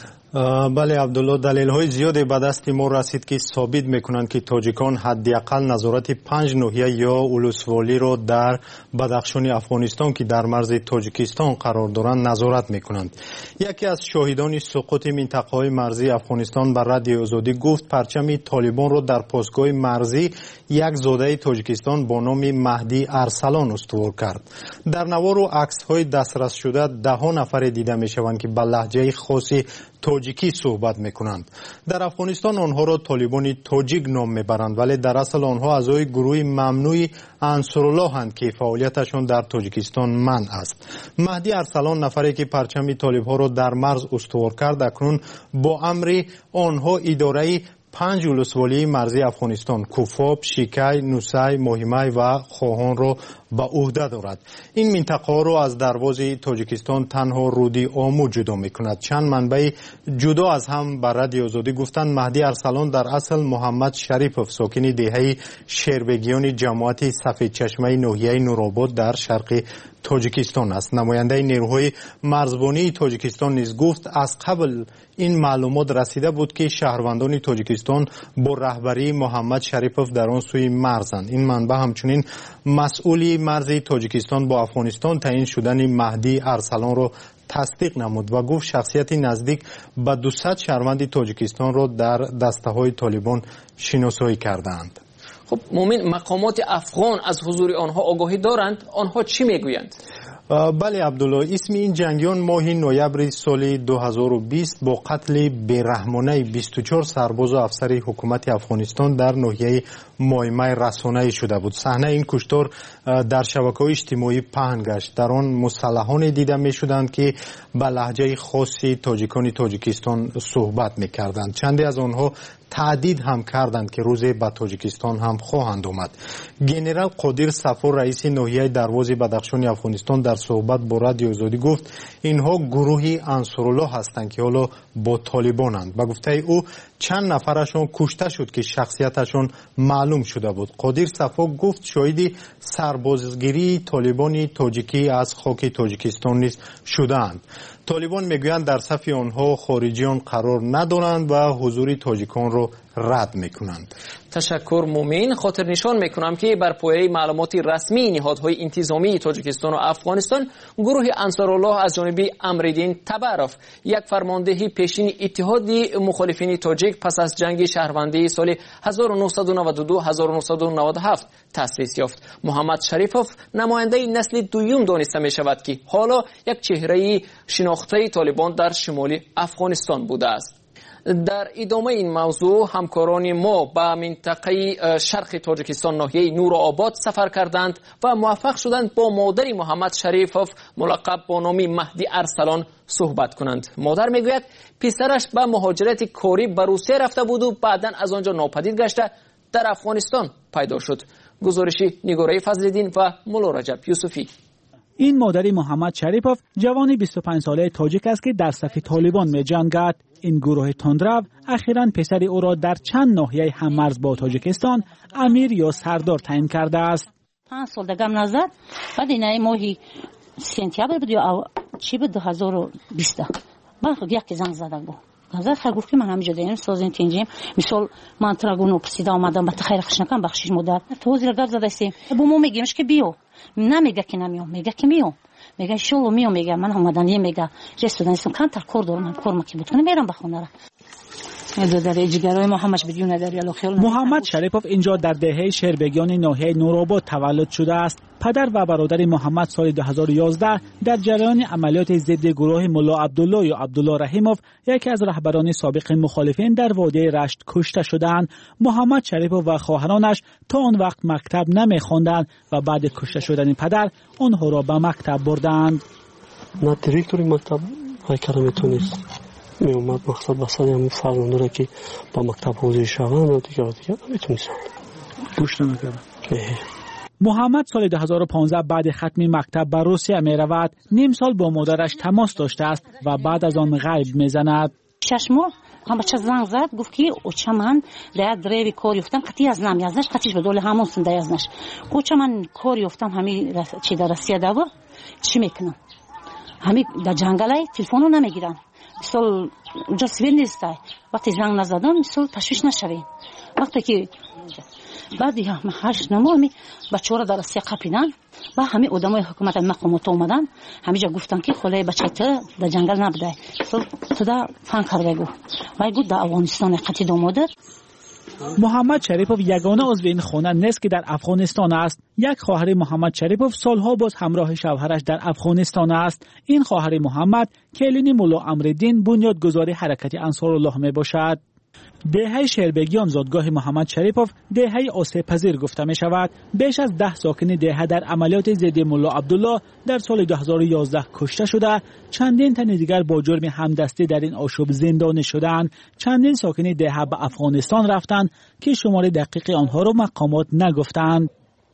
بله عبدالله، دلیل های زیادی به دست ما رسید که ثابت میکنند که تاجیکان حداقل نظارت 5 ناحیه یا اولوسوالی را در بدخشان افغانستان که در مرز تاجیکستان قرار دارند نظارت میکنند. یکی از شاهدان سقوط منطقه‌های مرزی افغانستان بر رادیو آزادی گفت پرچم طالبان را در پاسگاه مرزی یک زاده تاجیکستان با نام مهدی ارسلان استوار کرد. در نوار و عکس‌های دسترس شده 10 نفر دیده میشوند که به لهجه خاصی تاجیکی صحبت میکنند. در افغانستان آنها را طالبان تاجیک نام میبرند، ولی در اصل آنها اعضای گروه ممنوع انصارالله هستند که فعالیتشان در تاجیکستان منع است. مهدی ارسلان، نفری که پرچم طالبها را در مرز استوار کرد، اکنون با امر آنها اداره 5 ولسوالی مرزی افغانستان کوفاب، شیکای، نوسای، مهمای و خواهان را به عهده دارد. این منطقه ها را از دروازه تاجیکستان تنها رودی آمو جدا میکند. چند منبع جدا از هم بر رادیو آزادی گفتند مهدی ارسلان در اصل محمد شریپوف، ساکن دهه شیربگیان جماعت سفید چشمه ناحیه نورآباد در شرق تاجیکستان است. نماینده نیروهای مرزبانی تاجیکستان نیز گفت از قبل این معلومات رسیده بود که شهروندان تاجیکستان با رهبری محمد شریپوف در آن سوی مرزند. این منبع همچنین مسئولی مرز تاجیکستان با افغانستان تعیین شدن مهدی ارسلان را تصدیق نمود و گفت شخصیت نزدیک به 200 شهروند تاجیکستان را در دسته های طالبان شناسایی کردند. خب مومن، مقامات افغان از حضور آنها آگاهی دارند؟ آنها چی میگویند؟ بله عبدالله، اسم این جنگیان ماه نوامبر سال 2020 با قتل بیرحمانه 24 سرباز و افسر حکومت افغانستان در ناحیه مایمای رسانه‌ای شده بود. صحنه این کشتار در شبکه‌های اجتماعی پهن گشت. در آن مسلحان دیده می‌شدند که به لهجه خاصی تاجیکان تاجیکستان صحبت می‌کردند. چندی از آنها تهدید هم کردند که روزی به تاجیکستان هم خواهند آمد. گنرال قادر صفار، رئیس ناحیه دروازه بدخشان افغانستان، در صحبت با رادیو آزادی گفت اینها گروهی انصارالله هستند که حالا با طالبانند. به گفته او چند نفرشون کشته شد که شخصیتشون معلوم شده بود. قادر صفار گفت شاهد سربازگیری طالبان تاجیکی از خاک تاجیکستان نیز شدند. طالبان میگویند در صف آنها خارجیان قرار ندارند و حضور تاجیکان را رد میکنند. تشکر مومن. خاطر نشان میکنم که بر پایه معلومات رسمی نهادهای انتظامی تاجیکستان و افغانستان، گروه انصارالله از جانب امرالدین تبارف، یک فرمانده پیشین اتحاد مخالفین تاجیک، پس از جنگ شهروندی سال 1992-1997 تأسیس یافت. محمد شریپوف نماینده نسل دوم دانسته می شود که حالا یک چهره شناخته طالبان در شمال افغانستان بوده است. در ادامه این موضوع همکاران ما به منطقه شرق تاجیکستان ناحیه نورآباد سفر کردند و موفق شدند با مادر محمد شریپوف ملقب با نام مهدی ارسلان صحبت کنند. مادر میگوید پسرش به مهاجرت کاری به روسیه رفته بود و بعداً از آنجا ناپدید گشته در افغانستان پیدا شد. گزارشی نگاره فضل‌الدین و مولا رجب یوسفی. این مادر محمد شریپوف جوانی 25 ساله تاجیک است که در صف طالبان می جنگد. این گروه تندرو اخیراً پسر او را در چند ناحیه هممرز با تاجیکستان امیر یا سردار تعیین کرده است. 5 سال دگم نزد. بعد این ماهی سپتامبر بود یا چی بود 2020. بعد یک زنگ زدن بود. گفت گفت که من همینجا دارم سازین تینجیم مثال من تراگونو پسیده آمدم به خیر خشنکم بخشش مدت توزیر گفت زده استیم بومو میگیمش که بیو نمیگه که نمیام میگه که میام میگه شلو میام میگه من اومدن میگه جستن استم کانتر کور دارم کور مکی بتونم میرم به خونه را محمد شریپوف اینجا در دهه شهربگیان ناحیه نورآباد تولد شده است. پدر و برادر محمد سال 2011 در جریان عملیات ضد گروه ملا عبدالله یا عبدالله رحیموف، یکی از رهبران سابق مخالفین، در وادی رشت کشته شدند. محمد شریپوف و خواهرانش تا آن وقت مکتب نمی‌خواندند و بعد کشته شدن پدر آنها را به مکتب بردند. نه دیرکتوری مکتب هیکل میتونست می اومد مقصد بسازی همون فرزنده را که با مکتب حاضر شوند و دیگه نمیتونستند گوش نمیکردن. محمد سال 2015 بعد ختم مکتب به روسیه می رود. نیم سال با مادرش تماس داشته است و بعد از آن غیب می زند. 6 ماه هم بچه زنگ زد گفت که اوچه من در دریوی کار یفتم قطعی از نم یزنش قطعیش به دول همون سنده یزنش اوچه من کار یفتم همی چی در رسیده و چی میکنم همی در جنگل تلفن رو نمیگیرم مثل اونجا سیویل نیسته وقتی زنگ نزدن مثل تشویش نشویم وقتی که بعدی هم 8 ماه همی بچه ها را در رسیه قپیدن و همه ادامای حکومت مقامات اومدن همیجا گفتن که خلای بچه تا در جنگل نبوده تو در فن کرده گو و گفت در افغانستان قطعی داماده. محمد شریپوف یگانه عضو این خانه نیست که در افغانستان است. یک خواهر محمد شریپوف سالها باز همراه شوهرش در افغانستان است. این خواهر محمد کلینی مولا امرالدین بنیادگذار حرکت انصارالله می باشد. دهه شهربگیان زادگاه محمد شریپوف دهه آسیب پذیر گفته می شود. بیش از 10 ساکن دهه در عملیات ضد ملا عبدالله در سال 2011 کشته شده. چندین تن دیگر با جرم همدستی در این آشوب زندانی شدند. چندین ساکن دهه به افغانستان رفتند که شمار دقیق آنها را مقامات نگفتند.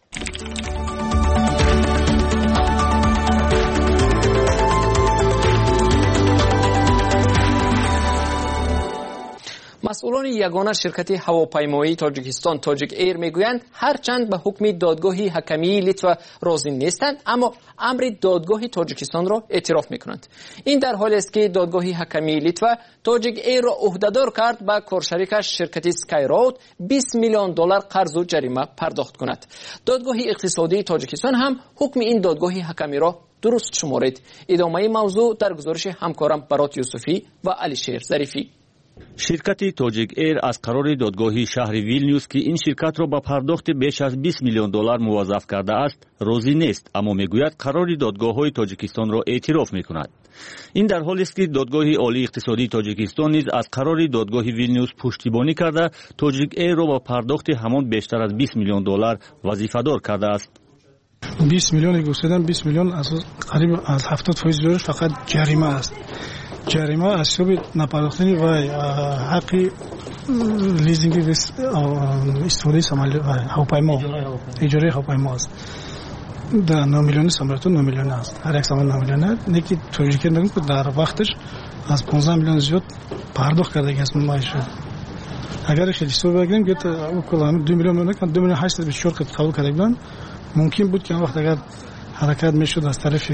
مسئولان یگانه شرکت هواپیمایی تاجیکستان تاجیک ایر میگویند هرچند به حکم دادگاه حکمی لیتوا راضی نیستند اما امر دادگاه تاجیکستان را اعتراف میکنند. این در حالی است که دادگاه حکمی لیتوا تاجیک ایر را عهدهدار کرد به کارشریکش شرکت سکایراود 20 میلیون دلار قرض و جریمه پرداخت کند. دادگاه اقتصادی تاجیکستان هم حکم این دادگاه حکمی را درست شمارید. ادامه موضوع در گزارش همکارم برات یوسفی و علیشیر ظریفی. شرکت تاجیک ایر از قرار دادگاه شهر ویلنیوس که این شرکت را با پرداخت بیش از 20 میلیون دلار موظف کرده است راضی نیست، اما میگوید قرار دادگاه‌های تاجیکستان را اعتراف میکند. این در حالی است که دادگاه عالی اقتصادی تاجیکستان نیز از قرار دادگاه ویلنیوس پشتیبانی کرده تاجیک ایر را با پرداخت همان بیشتر از 20 میلیون دلار وظیفه‌دار کرده است. 20 میلیون گفتن 20 میلیون از قریب از 70% جورش فقط جریمه است. جریمه از سبب نپرداختن و حق لیزینگ و استفاده هواپیما اجاره هواپیما است. در 9 میلیون سامراتون 9 میلیون است. هر یک سامان 9 میلیون نکی توجیه نگم که در وقتش از 15 میلیون زیاد پرداخت کرده است مایش. اگر خیلی سو بگیم که کلا 2 میلیون نه 2 میلیون 824 که قبول کرده بودن ممکن بود که وقت اگر حرکت میشد از طرف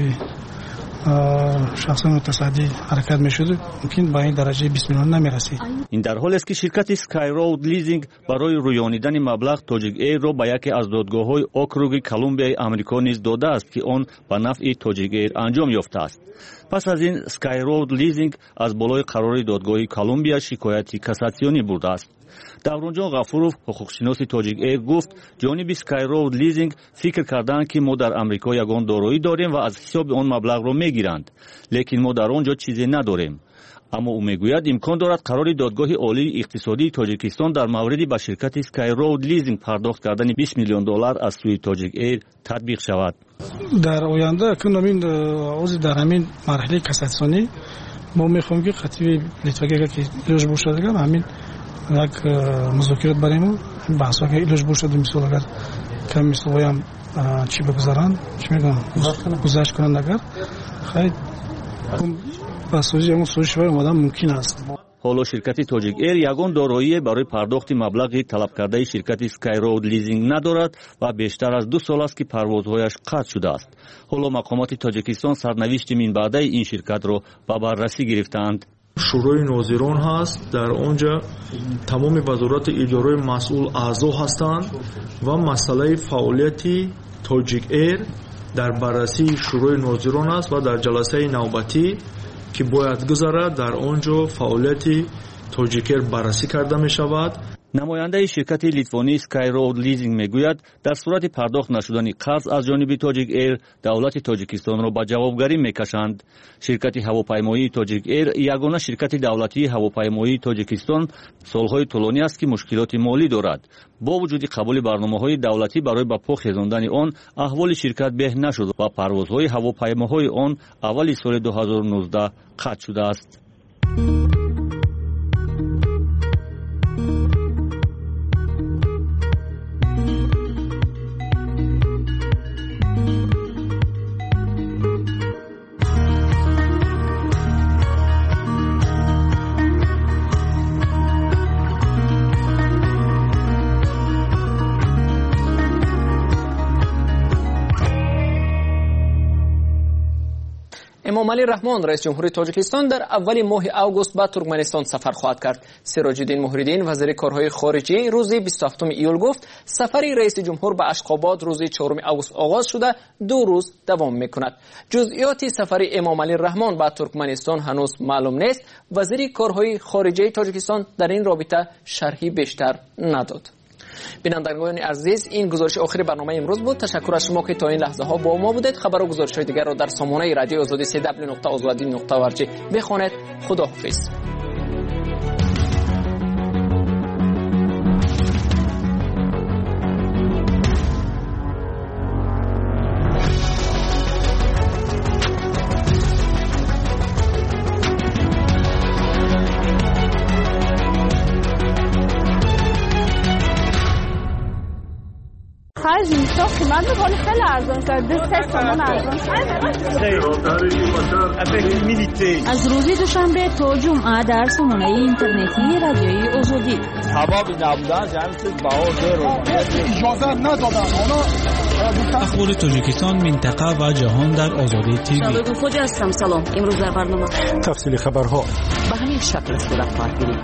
شخص متصدی حرکت میشد ممکن با این درجه 20 میلیون نمیرسید. این در حالی است که شرکت سکایراود لیزینگ برای رویانیدن مبلغ تاجیک ایر را به یکی از دادگاه‌های اوکروگ کلمبیای آمریکا نیز داده است که آن به نفع تاجیک ایر انجام یافته است. پس از این سکایراود لیزینگ از بالای قرار دادگاه کلمبیا شکایتی کاساسیونی برده است. دورونجان غفورов حقوقشناس تاجیک ایر گفت جانب سکایراود لیزینگ فکر کردند که ما در امریکا یگان دارایی داریم و از حساب آن مبلغ را میگیرند، لیکن ما در آنجا چیزی نداریم. اما او میگوید امکان دارد قرار دادگاه عالی اقتصادی تاجیکستان در موردی به شرکت سکایراود لیزینگ پرداخت کردن 20 میلیون دلار از سوی تاجیک ایر تطبیق شود. در آینده که نمین عضو در همین مرحله کاساسیونی ما میخوایم که خطیب لیتواگی که لوژ بوشده همین یک مذاکرات بریم بحثا که ایلوش باشد مثلا اگر کم مثلا هم چی بگذارن چی میگم گذاشت کنن اگر خیلی بسازی همون سویش برای مادم ممکن است. حالا شرکت تاجیک ایر یگان دارایی برای پرداخت مبلغی طلب کرده شرکت سکایراود لیزینگ ندارد و بیشتر از 2 سال است که پروازهایش قطع شده است. حالا مقامات تاجیکستان سرنوشت من بعده این شرکت را به بررسی گرفتند. شورای ناظران هست، در آنجا تمام وزارت اداره مسئول اعضا هستند و مسئله فعالیت تاجیک ایر در بررسی شورای ناظران است و در جلسه نوبتی که باید گذرد در آنجا فعالیت توجیک ایر بررسی کرده می شود. намояндаи ширкати литвонии Skyroad Leasing мегӯяд, дар сурати пардохт нашудани қарз аз ҷониби Tojik Air давлати Тоҷикистонро ба ҷавобгарӣ мекашанд. Ширкати ҳавопаймоии Tojik Air ягона ширкати давлатии ҳавопаймоии Тоҷикистон солҳои тӯлонӣ аст ки мушкилоти молӣ дорад. бо вуҷуди қабули барномаҳои давлатӣ барои ба по хезондани он аҳволи ширкат беҳ нашуд ва парвозҳои ҳавопаймоҳои он аввали соли 2019 қатъ шудааст. امامعلی رحمان رئیس جمهوری تاجیکستان در اول ماه اوگوست به ترکمنستان سفر خواهد کرد. سراج‌الدین محی‌الدین وزیر کارهای خارجه روز 27 ایول گفت سفر رئیس جمهور به اشخاباد روز 4 اوگوست آغاز شده 2 روز دوام می‌کند. جزئیات سفر امامعلی رحمان به ترکمنستان هنوز معلوم نیست. وزیر کارهای خارجه تاجیکستان در این رابطه شرحی بیشتر نداد. بینندگان عزیز، این گزارش آخری برنامه امروز بود. تشکر از شما که تا این لحظه ها با ما بودید. خبر و گزارش های دیگر را در سامانه رادیو آزادی www.azadi.org بخوانید. خداحافظ. خیلی ارزان شد. از روز دوشنبه تا جمعه در سامانه اینترنتی رادیوی آزادی. اخبار تاجیکستان، منطقه و جهان در آزادی تیوی. شبکه خود هستم. سلام. امروز در برنامه تفصیل خبرها به همین شکل صورت خواهد گرفت.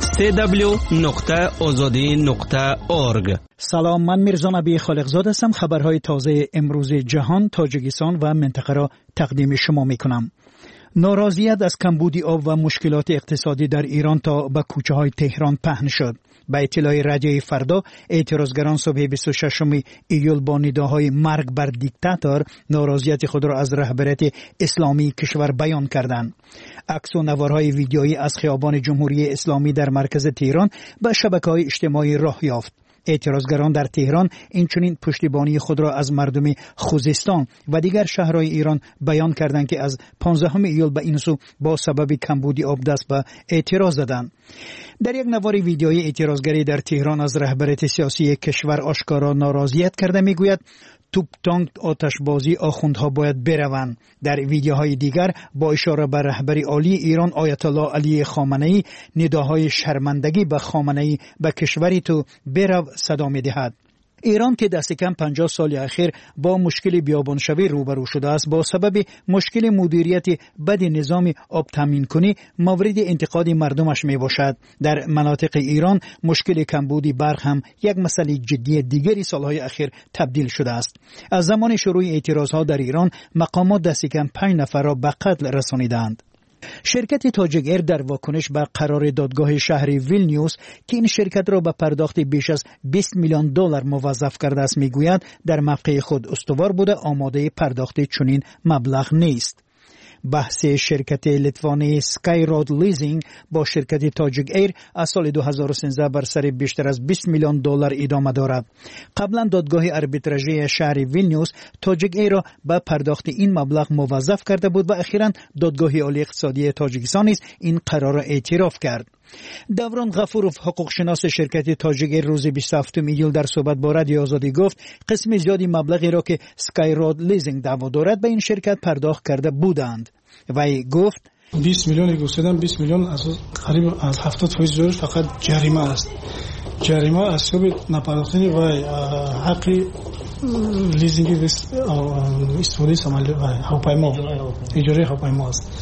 www.azadi.org. سلام، من میرزا نبی خالقزاد هستم. خبرهای تازه امروز جهان، تاجیکستان و منطقه را تقدیم شما میکنم. ناراضیت از کمبود آب و مشکلات اقتصادی در ایران تا به کوچه های تهران پهن شد. با اطلاع رادیوی فردا، اعتراضگران صبح 26 ایول با نداهای مرگ بر دیکتاتور ناراضیت خود را از رهبریت اسلامی کشور بیان کردند. عکس و نوارهای ویدیویی از خیابان جمهوری اسلامی در مرکز تهران به شبکه‌های اجتماعی راه یافت. اعتراضگران در تهران اینچنین پشتیبانی خود را از مردم خوزستان و دیگر شهرهای ایران بیان کردند که از 15 ایول به این سو با سبب کمبود آب دست به اعتراض زدند. در یک نوار ویدیویی اعتراضگری در تهران از رهبریت سیاسی کشور آشکارا ناراضیت کرده میگوید توپ تانک آتشبازی آخوندها باید بروند. در ویدیوهای دیگر با اشاره به رهبر عالی ایران آیت الله علی خامنه‌ای نداهای شرمندگی به خامنه‌ای به کشوری تو برو صدا می‌دهد. ایران که دست کم 50 سال اخیر با مشکل بیابانشوی روبرو شده است، با سبب مشکل مدیریت بد نظام آب تامین کنی مورد انتقاد مردمش می باشد. در مناطق ایران مشکل کمبودی برق هم یک مسئله جدی دیگری سالهای اخیر تبدیل شده است. از زمان شروع اعتراضها در ایران مقامات دست کم 5 نفر را به قتل رسانیدند. شرکت تاجیک ایر در واکنش به قرار دادگاه شهر ویلنیوس که این شرکت را به پرداخت بیش از 20 میلیون دلار موظف کرده است میگوید در موقع خود استوار بوده آماده پرداخت چنین مبلغ نیست. بحث شرکت لیتوانی Skyroad Leasing با شرکت تاجیک ایر از سال 2013 بر سر بیشتر از 20 میلیون دلار ادامه دارد. قبلا دادگاه آربیتراژی شهر ویلنیوس تاجیک ایر را به پرداخت این مبلغ موظف کرده بود و اخیراً دادگاه عالی اقتصادی تاجیکستان نیز این قرار را اعتراف کرد. دوران غفورов حقوق شناس شرکت تاجیک ایر روز 27 ایول در صحبت با رادیو آزادی گفت قسم زیادی مبلغی را که Skyroad Leasing دعوا دارد به این شرکت پرداخت کرده بودند. وی گفت 20 میلیون گفتم 20 میلیون از قریب از 70% زورش فقط جریمه است. جریمه از سبب نپرداختن و حق لیزینگ استفاده سامانه و هواپیما اجاره هواپیما است.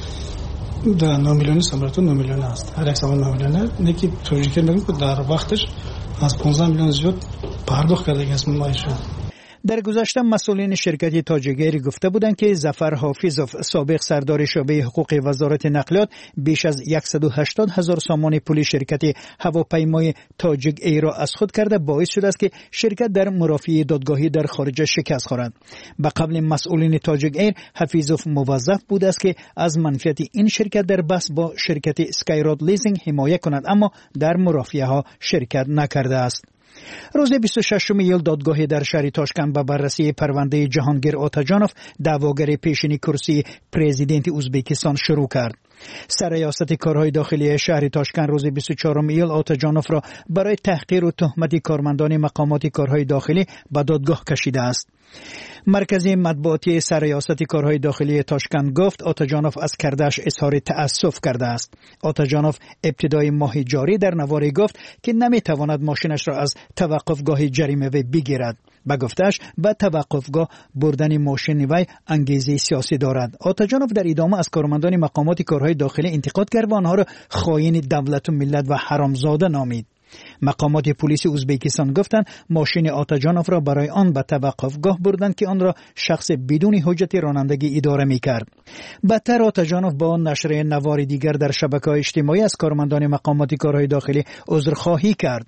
در 9 میلیون سامانتون 9 میلیون است. هر یک سامان 9 میلیون نکی توجیه میگم که در وقتش از 15 میلیون زیاد پرداخت کرده است مایش. در گذشته مسئولین شرکت تاجیک ایر گفته بودند که ظفر حافظوف سابق سردار شعبه حقوق وزارت نقلیات بیش از 180,000 سامان پولی شرکت هواپیمای تاجیک ایر را از خود کرده باعث شده است که شرکت در مرافعه دادگاهی در خارج شکست خورد. به قبل مسئولین تاجیک ایر حفیظوف موظف بود است که از منفعت این شرکت در بحث با شرکت اسکایرود لیزینگ حمایت کند، اما در مرافعه ها شرکت نکرده است. روز 26 ایول دادگاهی در شهر تاشکند به بررسی پرونده جهانگیر آتاجانوف دعواگر پیشین کرسی پرزیدنت ازبکستان شروع کرد. سرریاست کارهای داخلی شهر تاشکند روز 24 ایول آتاجانوف را برای تحقیر و تهمت کارمندان مقامات کارهای داخلی به دادگاه کشیده است. مرکز مطبوعاتی سرریاست کارهای داخلی تاشکند گفت آتاجانوف از کردش اظهار تأسف کرده است. آتاجانوف ابتدای ماه جاری در نواری گفت که نمیتواند ماشینش را از توقفگاه جریمه وی بگیرد. به گفتش به توقفگاه بردن ماشین وی انگیزه سیاسی دارد. آتاجانوف در ادامه از کارمندان مقامات کارهای داخلی انتقاد کرد و آنها را خائن دولت و ملت و حرامزاده نامید. مقامات پلیس ازبکستان گفتند ماشین آتاجانوف را برای آن به توقفگاه بردند که آن را شخص بدون حجت رانندگی اداره می‌کرد. بدتر آتاجانوف با نشر نوار دیگر در شبکه‌های اجتماعی از کارمندان مقامات کارهای داخلی عذرخواهی کرد.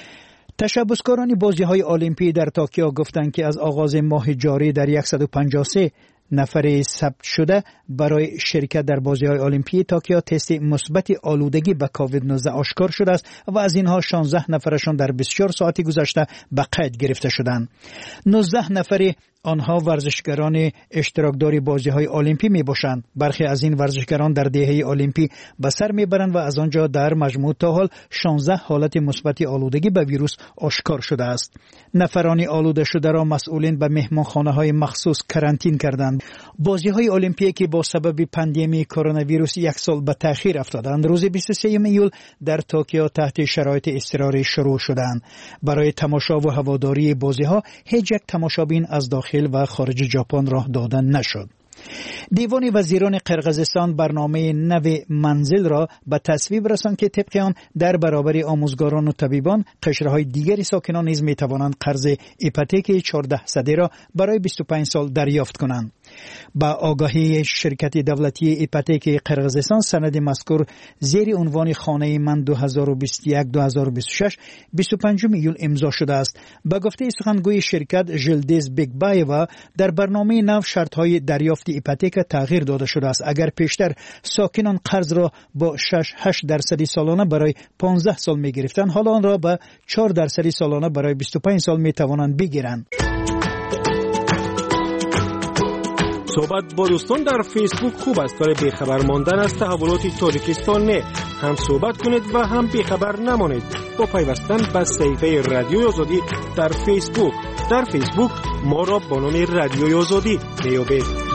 تشبثکاران بازی‌های المپی در توکیو گفتند که از آغاز ماه جاری در 153 نفر ثبت شده برای شرکت در بازی‌های المپی توکیو تست مثبت آلودگی به کووید 19 آشکار شده است و از اینها 16 نفرشان در 24 ساعت گذشته به قید گرفته شدند. 19 نفر آنها ورزشگران اشتراکدار بازی‌های المپی میباشند. برخی از این ورزشگران در دهه المپی به سر میبرند و از آنجا در مجموع تا حال 16 حالت مثبت آلودگی به ویروس آشکار شده است. نفران آلوده شده را مسئولین به مهمانخانه‌های مخصوص کرانتین کردند. بازی‌های المپی که با سبب پاندمی کرونا ویروس یک سال به تأخیر افتادند روز 23 ایول در توکیو تحت شرایط اضطراری شروع شدند. برای تماشا و هواداری بازی‌ها هیچ یک تماشابین از داخل و خارج ژاپن راه دادن نشد. دیوان وزیران قرقیزستان برنامه نو منزل را به تصویب رساند که طبق آن در برابر آموزگاران و طبیبان قشرهای دیگری ساکنان نیز می توانند قرض ایپوتک 14 سده را برای 25 سال دریافت کنند. با آگاهی شرکت دولتی ایپوتک قرقیزستان سند مذکور زیر عنوان خانه من 2021-2026 25 ایول امضا شده است. به گفته سخنگوی شرکت ژلدیز بیگبایوا در برنامه نو شرط‌های دریافت ایپوتک تغییر داده شده است. اگر پیشتر ساکنان قرض را با 6-8% سالانه برای 15 سال می گرفتند، حالا آن را با 4% سالانه برای 25 سال می توانند بگیرند. صحبت با دوستان در فیسبوک خوب است. برای بیخبر ماندن از تحولات تاجیکستان نه هم صحبت کنید و هم بیخبر نمانید با پیوستن به صفحه رادیوی آزادی در فیسبوک. در فیسبوک ما را با نام رادیوی آزادی میابید.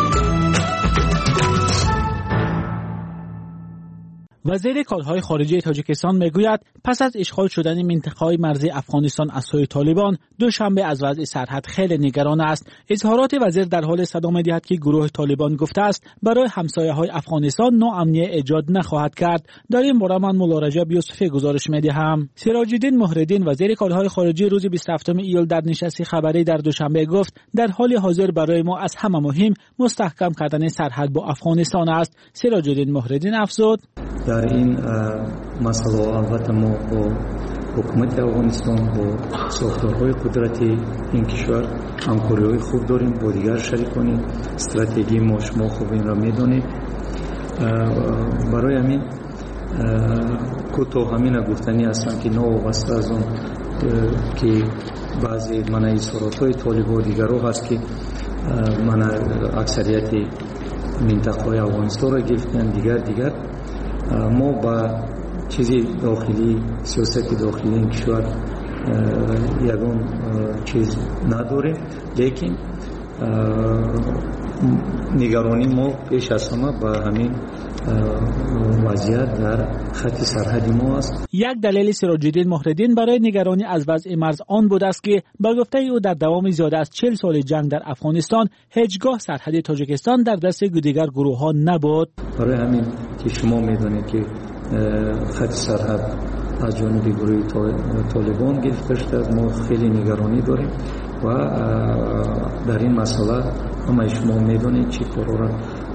وزیر کارهای خارجه تاجیکستان میگوید پس از اشغال شدن منطقه‌های مرزی افغانستان از سوی طالبان دوشنبه از وضع سرحد خیلی نگران است. اظهارات وزیر در حال صدا می‌دهد که گروه طالبان گفته است برای همسایه‌های افغانستان ناامنی ایجاد نخواهد کرد. در این باره من مولا رجب یوسفی گزارش می‌دهم. سراج الدین مهرالدین وزیر کارهای خارجه روز 27 ایول در نشست خبری در دوشنبه گفت در حال حاضر برای ما از همه مهم مستحکم کردن سرحد با افغانستان است. سراج الدین مهرالدین افزود در این مسئله البته ما با حکومت افغانستان با ساختارهای قدرتی این کشور همکاری‌های خوب داریم، با دیگر شریکان استراتژی ما شما خوب این را می‌دانید. برای همین کوتاه همین گفتنی هستم که نوابسته از اون که بعضی منع اظهارات‌های طالب و دیگرها هست که منع اکثریت منطقه‌های افغانستان را گرفتن دیگر ما با چیزی داخلی سیاست داخلی این کشور یگان چیز نداره، لیکن نگرانی ما پیش از همه با همین وضعیت در خط سرحدی ما است. یک دلیل سراج الدین مهرالدین برای نگرانی از وضع مرز آن بود است که به گفته او در دوام زیاده از 40 سال جنگ در افغانستان هیچگاه سرحد تاجیکستان در دست دیگر گروه ها نبود. برای همین که شما میدانید که خط سرحد از جانب گروه طالبان گرفته شده، ما خیلی نگرانی داریم و در این مسئله همه شما میدونید چی کار را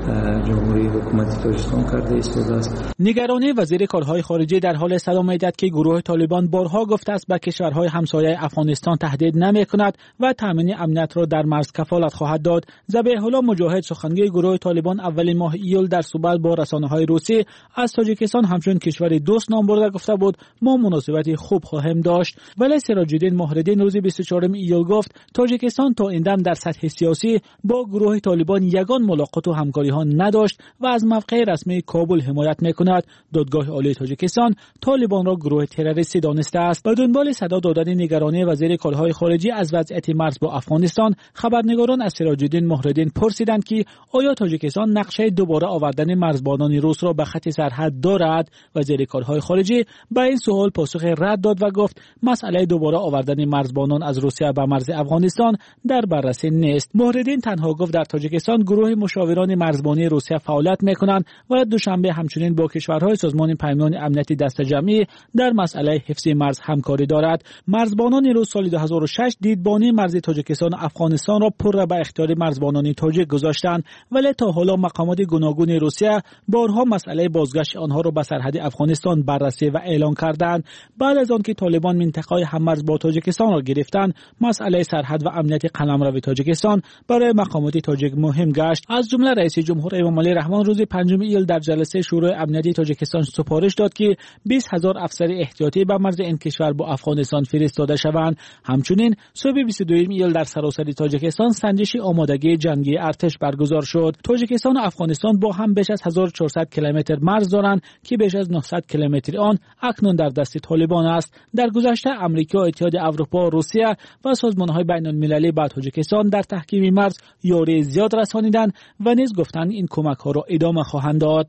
جمهوری حکومت تاجیکستان کرده ایستاده است. نگرانی وزیر کارهای خارجه در حال صدام می‌دهد که گروه طالبان بارها گفته است به کشورهای همسایه افغانستان تهدید نمی‌کند و تامین امنیت را در مرز کفالت خواهد داد. ذبیح الله مجاهد سخنگوی گروه طالبان اول ماه ایول در صحبت با رسانه‌های روسی از تاجیکستان همچون کشور دوست نام برده گفته بود ما مناسبت خوب خواهیم داشت، ولی سراج الدین مهرالدین روز 24 ایول گفت تاجیکستان تا این دم در سطح سیاسی با گروه طالبان یگان ملاقات و همکاری ها نداشت و از موقع رسمی کابل حمایت میکند. دادگاه عالی تاجیکستان طالبان را گروه تروریستی دانسته است. به دنبال صدا دادن نگرانی وزیر کارهای خارجه از وضعیت مرز با افغانستان، خبرنگاران از سراج الدین مهرالدین پرسیدند که آیا تاجیکستان نقشه دوباره آوردن مرزبانان روس را به خط سرحد دارد؟ وزیر کارهای خارجه به این سوال پاسخ رد داد و گفت مسئله دوباره آوردن مرزبانان از روسیه به مرز افغانستان در بررسی نیست. مهرالدین تنها گفت در تاجیکستان گروه مشاوران مرزبانی روسیه فعالیت میکنند و دوشنبه همچنین با کشورهای سازمان پیمان امنیتی دست جمعی در مسئله حفظ مرز همکاری دارد. مرزبانان روس سال 2006 دیدبانی مرز تاجیکستان و افغانستان را پر به اختیار مرزبانان تاجیک گذاشتند، ولی تا حالا مقامات گوناگون روسیه بارها مسئله بازگشت آنها را به سرحد افغانستان بررسی و اعلان کردند. بعد از آنکه طالبان منطقه هممرز با تاجیکستان را گرفتند، مسئله سرحد و امنیت قلمرو تاجیکستان برای مقامات تاجیک مهم گشت. از جمله رئیس جمهور امامعلی رحمان روز 5 ایل در جلسه شورای امنیتی تاجیکستان سفارش داد که 20,000 افسر احتیاطی به مرز این کشور با افغانستان فرستاده شوند. همچنین صبح 22 ایل در سراسر تاجیکستان سنجش آمادگی جنگی ارتش برگزار شد. تاجیکستان و افغانستان با هم بیش از 1400 کیلومتر مرز دارند که بیش از 900 کیلومتر آن اکنون در دست طالبان است. در گذشته امریکا، اتحاد اروپا، روسیه و سازمان‌های بین‌المللی به تاجیکستان در تحکیم مرز یاری زیاد رسانیدند و نیز گفتند این کمک‌ها را ادامه خواهند داد.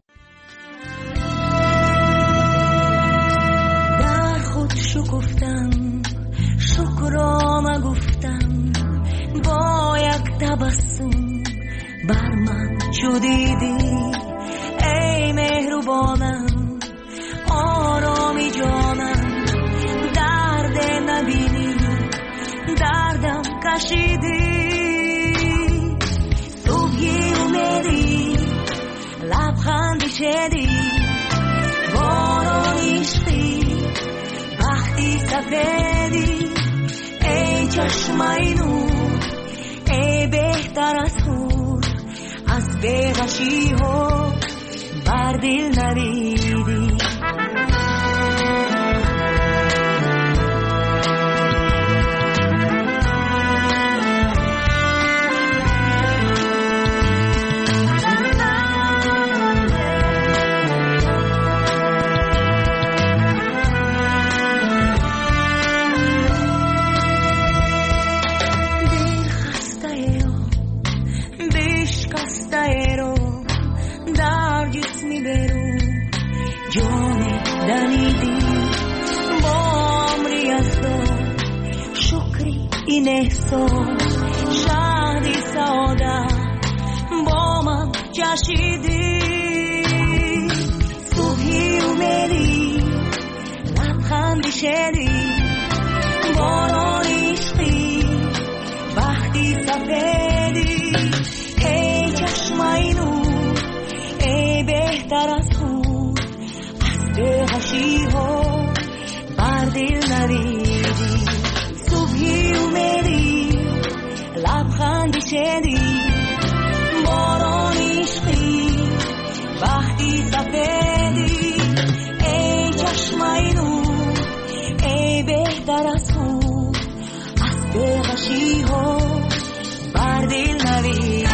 در خود شکفتم، شکرام گفتم، با یک تبسم بر من شدیدی ای مهربانم، آرامی جانم، درد نبینی دردم کشیدی، صبحی اومدی لبخندی شدی، باران عشقی وقتی سفیدی، ای چشمای نور، ای بهتر از هور، از بیغشی ها بر دل نریدی. این احساس شهری سعادت با من جشیدی، صبحی اومدی لبخندی شدی، باران عشقی وقتی سفیدی، ای چشمای نور، ای بهتر از خود، از بیغشی ها بر دل نریدی، صبحی اومدی لبخندی شدی، باران عشقی وقتی سفیدی، ای چشمای نور، ای بهتر از خود، از بیغشی ها بر دل نریدی.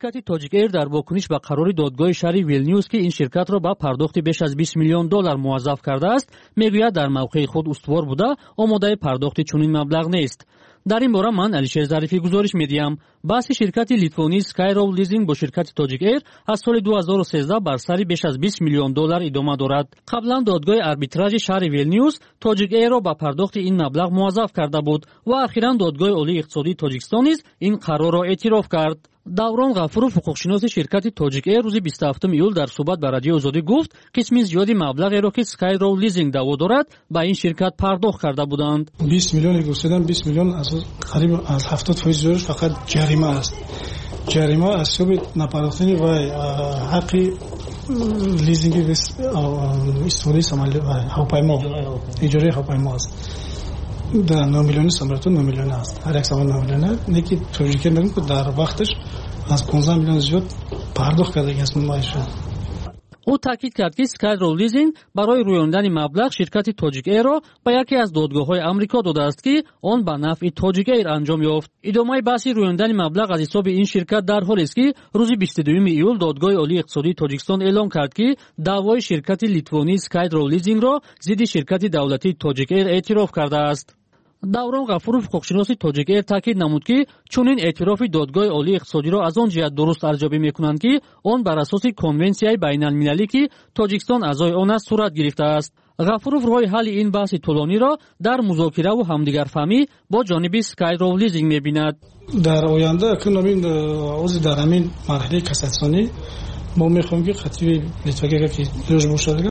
شرکت تاجیک ایر در واکنش به قرار دادگاه شهر ویلنیوس که این شرکت را با پرداخت بیش از 20 میلیون دلار موظف کرده است میگوید در موقع خود استوار بوده آماده پرداخت چنین مبلغ نیست. در این باره من علیشیر ظریفی گزارش میدیم. بحث شرکت لیتوانی سکایرول لیزینگ با شرکت تاجیک ایر از سال 2013 بر سر بیش از 20 میلیون دلار ادامه دارد. قبلا دادگاه آربیتراژ شهر ویلنیوس تاجیک ایر را با پرداخت این مبلغ موظف کرده بود و اخیراً دادگاه عالی اقتصادی تاجیکستان نیز این قرار را اعتراف کرد. دوران غفورов حقوقشناس شرکت تاجیک ایر روز 27 ایول در صحبت با رادیو آزادی گفت قسمی زیادی مبلغی را که سکایرول لیزینگ دعوا دارد با این شرکت پرداخت کرده بودند. 20 میلیون گفتن 20 میلیون از قریب از 70% زورش فقط جریمه است. جریمه از سبب نپرداختن و حق لیزینگ استفاده سامانه و هواپیما اجاره هواپیما است. در 9 میلیون سامانتون 9 میلیون است. هر یک سامان 9 میلیون نکی توجیه میگم که در وقتش از 15 میلیون زیاد پرداخت کرده است مایشه. او تاکید کرد که سکایرول لیزینگ برای رویاندن مبلغ شرکت تاجیک ایر را به یکی از دادگاه‌های آمریکا داده است که آن به نفع تاجیک ایر انجام یافت. ادامه بحث رویاندن مبلغ از حساب این شرکت در حالی است که روز 22 ایول دادگاه عالی اقتصادی تاجیکستان اعلام کرد که دعوای شرکت لیتوانی سکایرول لیزینگ را ضد شرکت دولتی تاجیک ایر اعتراف کرده است. دوران غفورов حقوقشناس تاجیک ایر تاکید نمود که چنین اعتراف دادگاه عالی اقتصادی را از آن جهت درست ارزیابی میکنند که آن بر اساس کنونسیای بین المللی که تاجیکستان اعضای آن است صورت گرفته است. غفورов راه حل این بحث طولانی را در مذاکره و همدیگرفهمی با جانب سکایرول لیزینگ میبیند. در آینده که نامین عضو در همین مرحله کاساسیونی ما میخواهیم که خطیب لیتواگی که روش بوشاده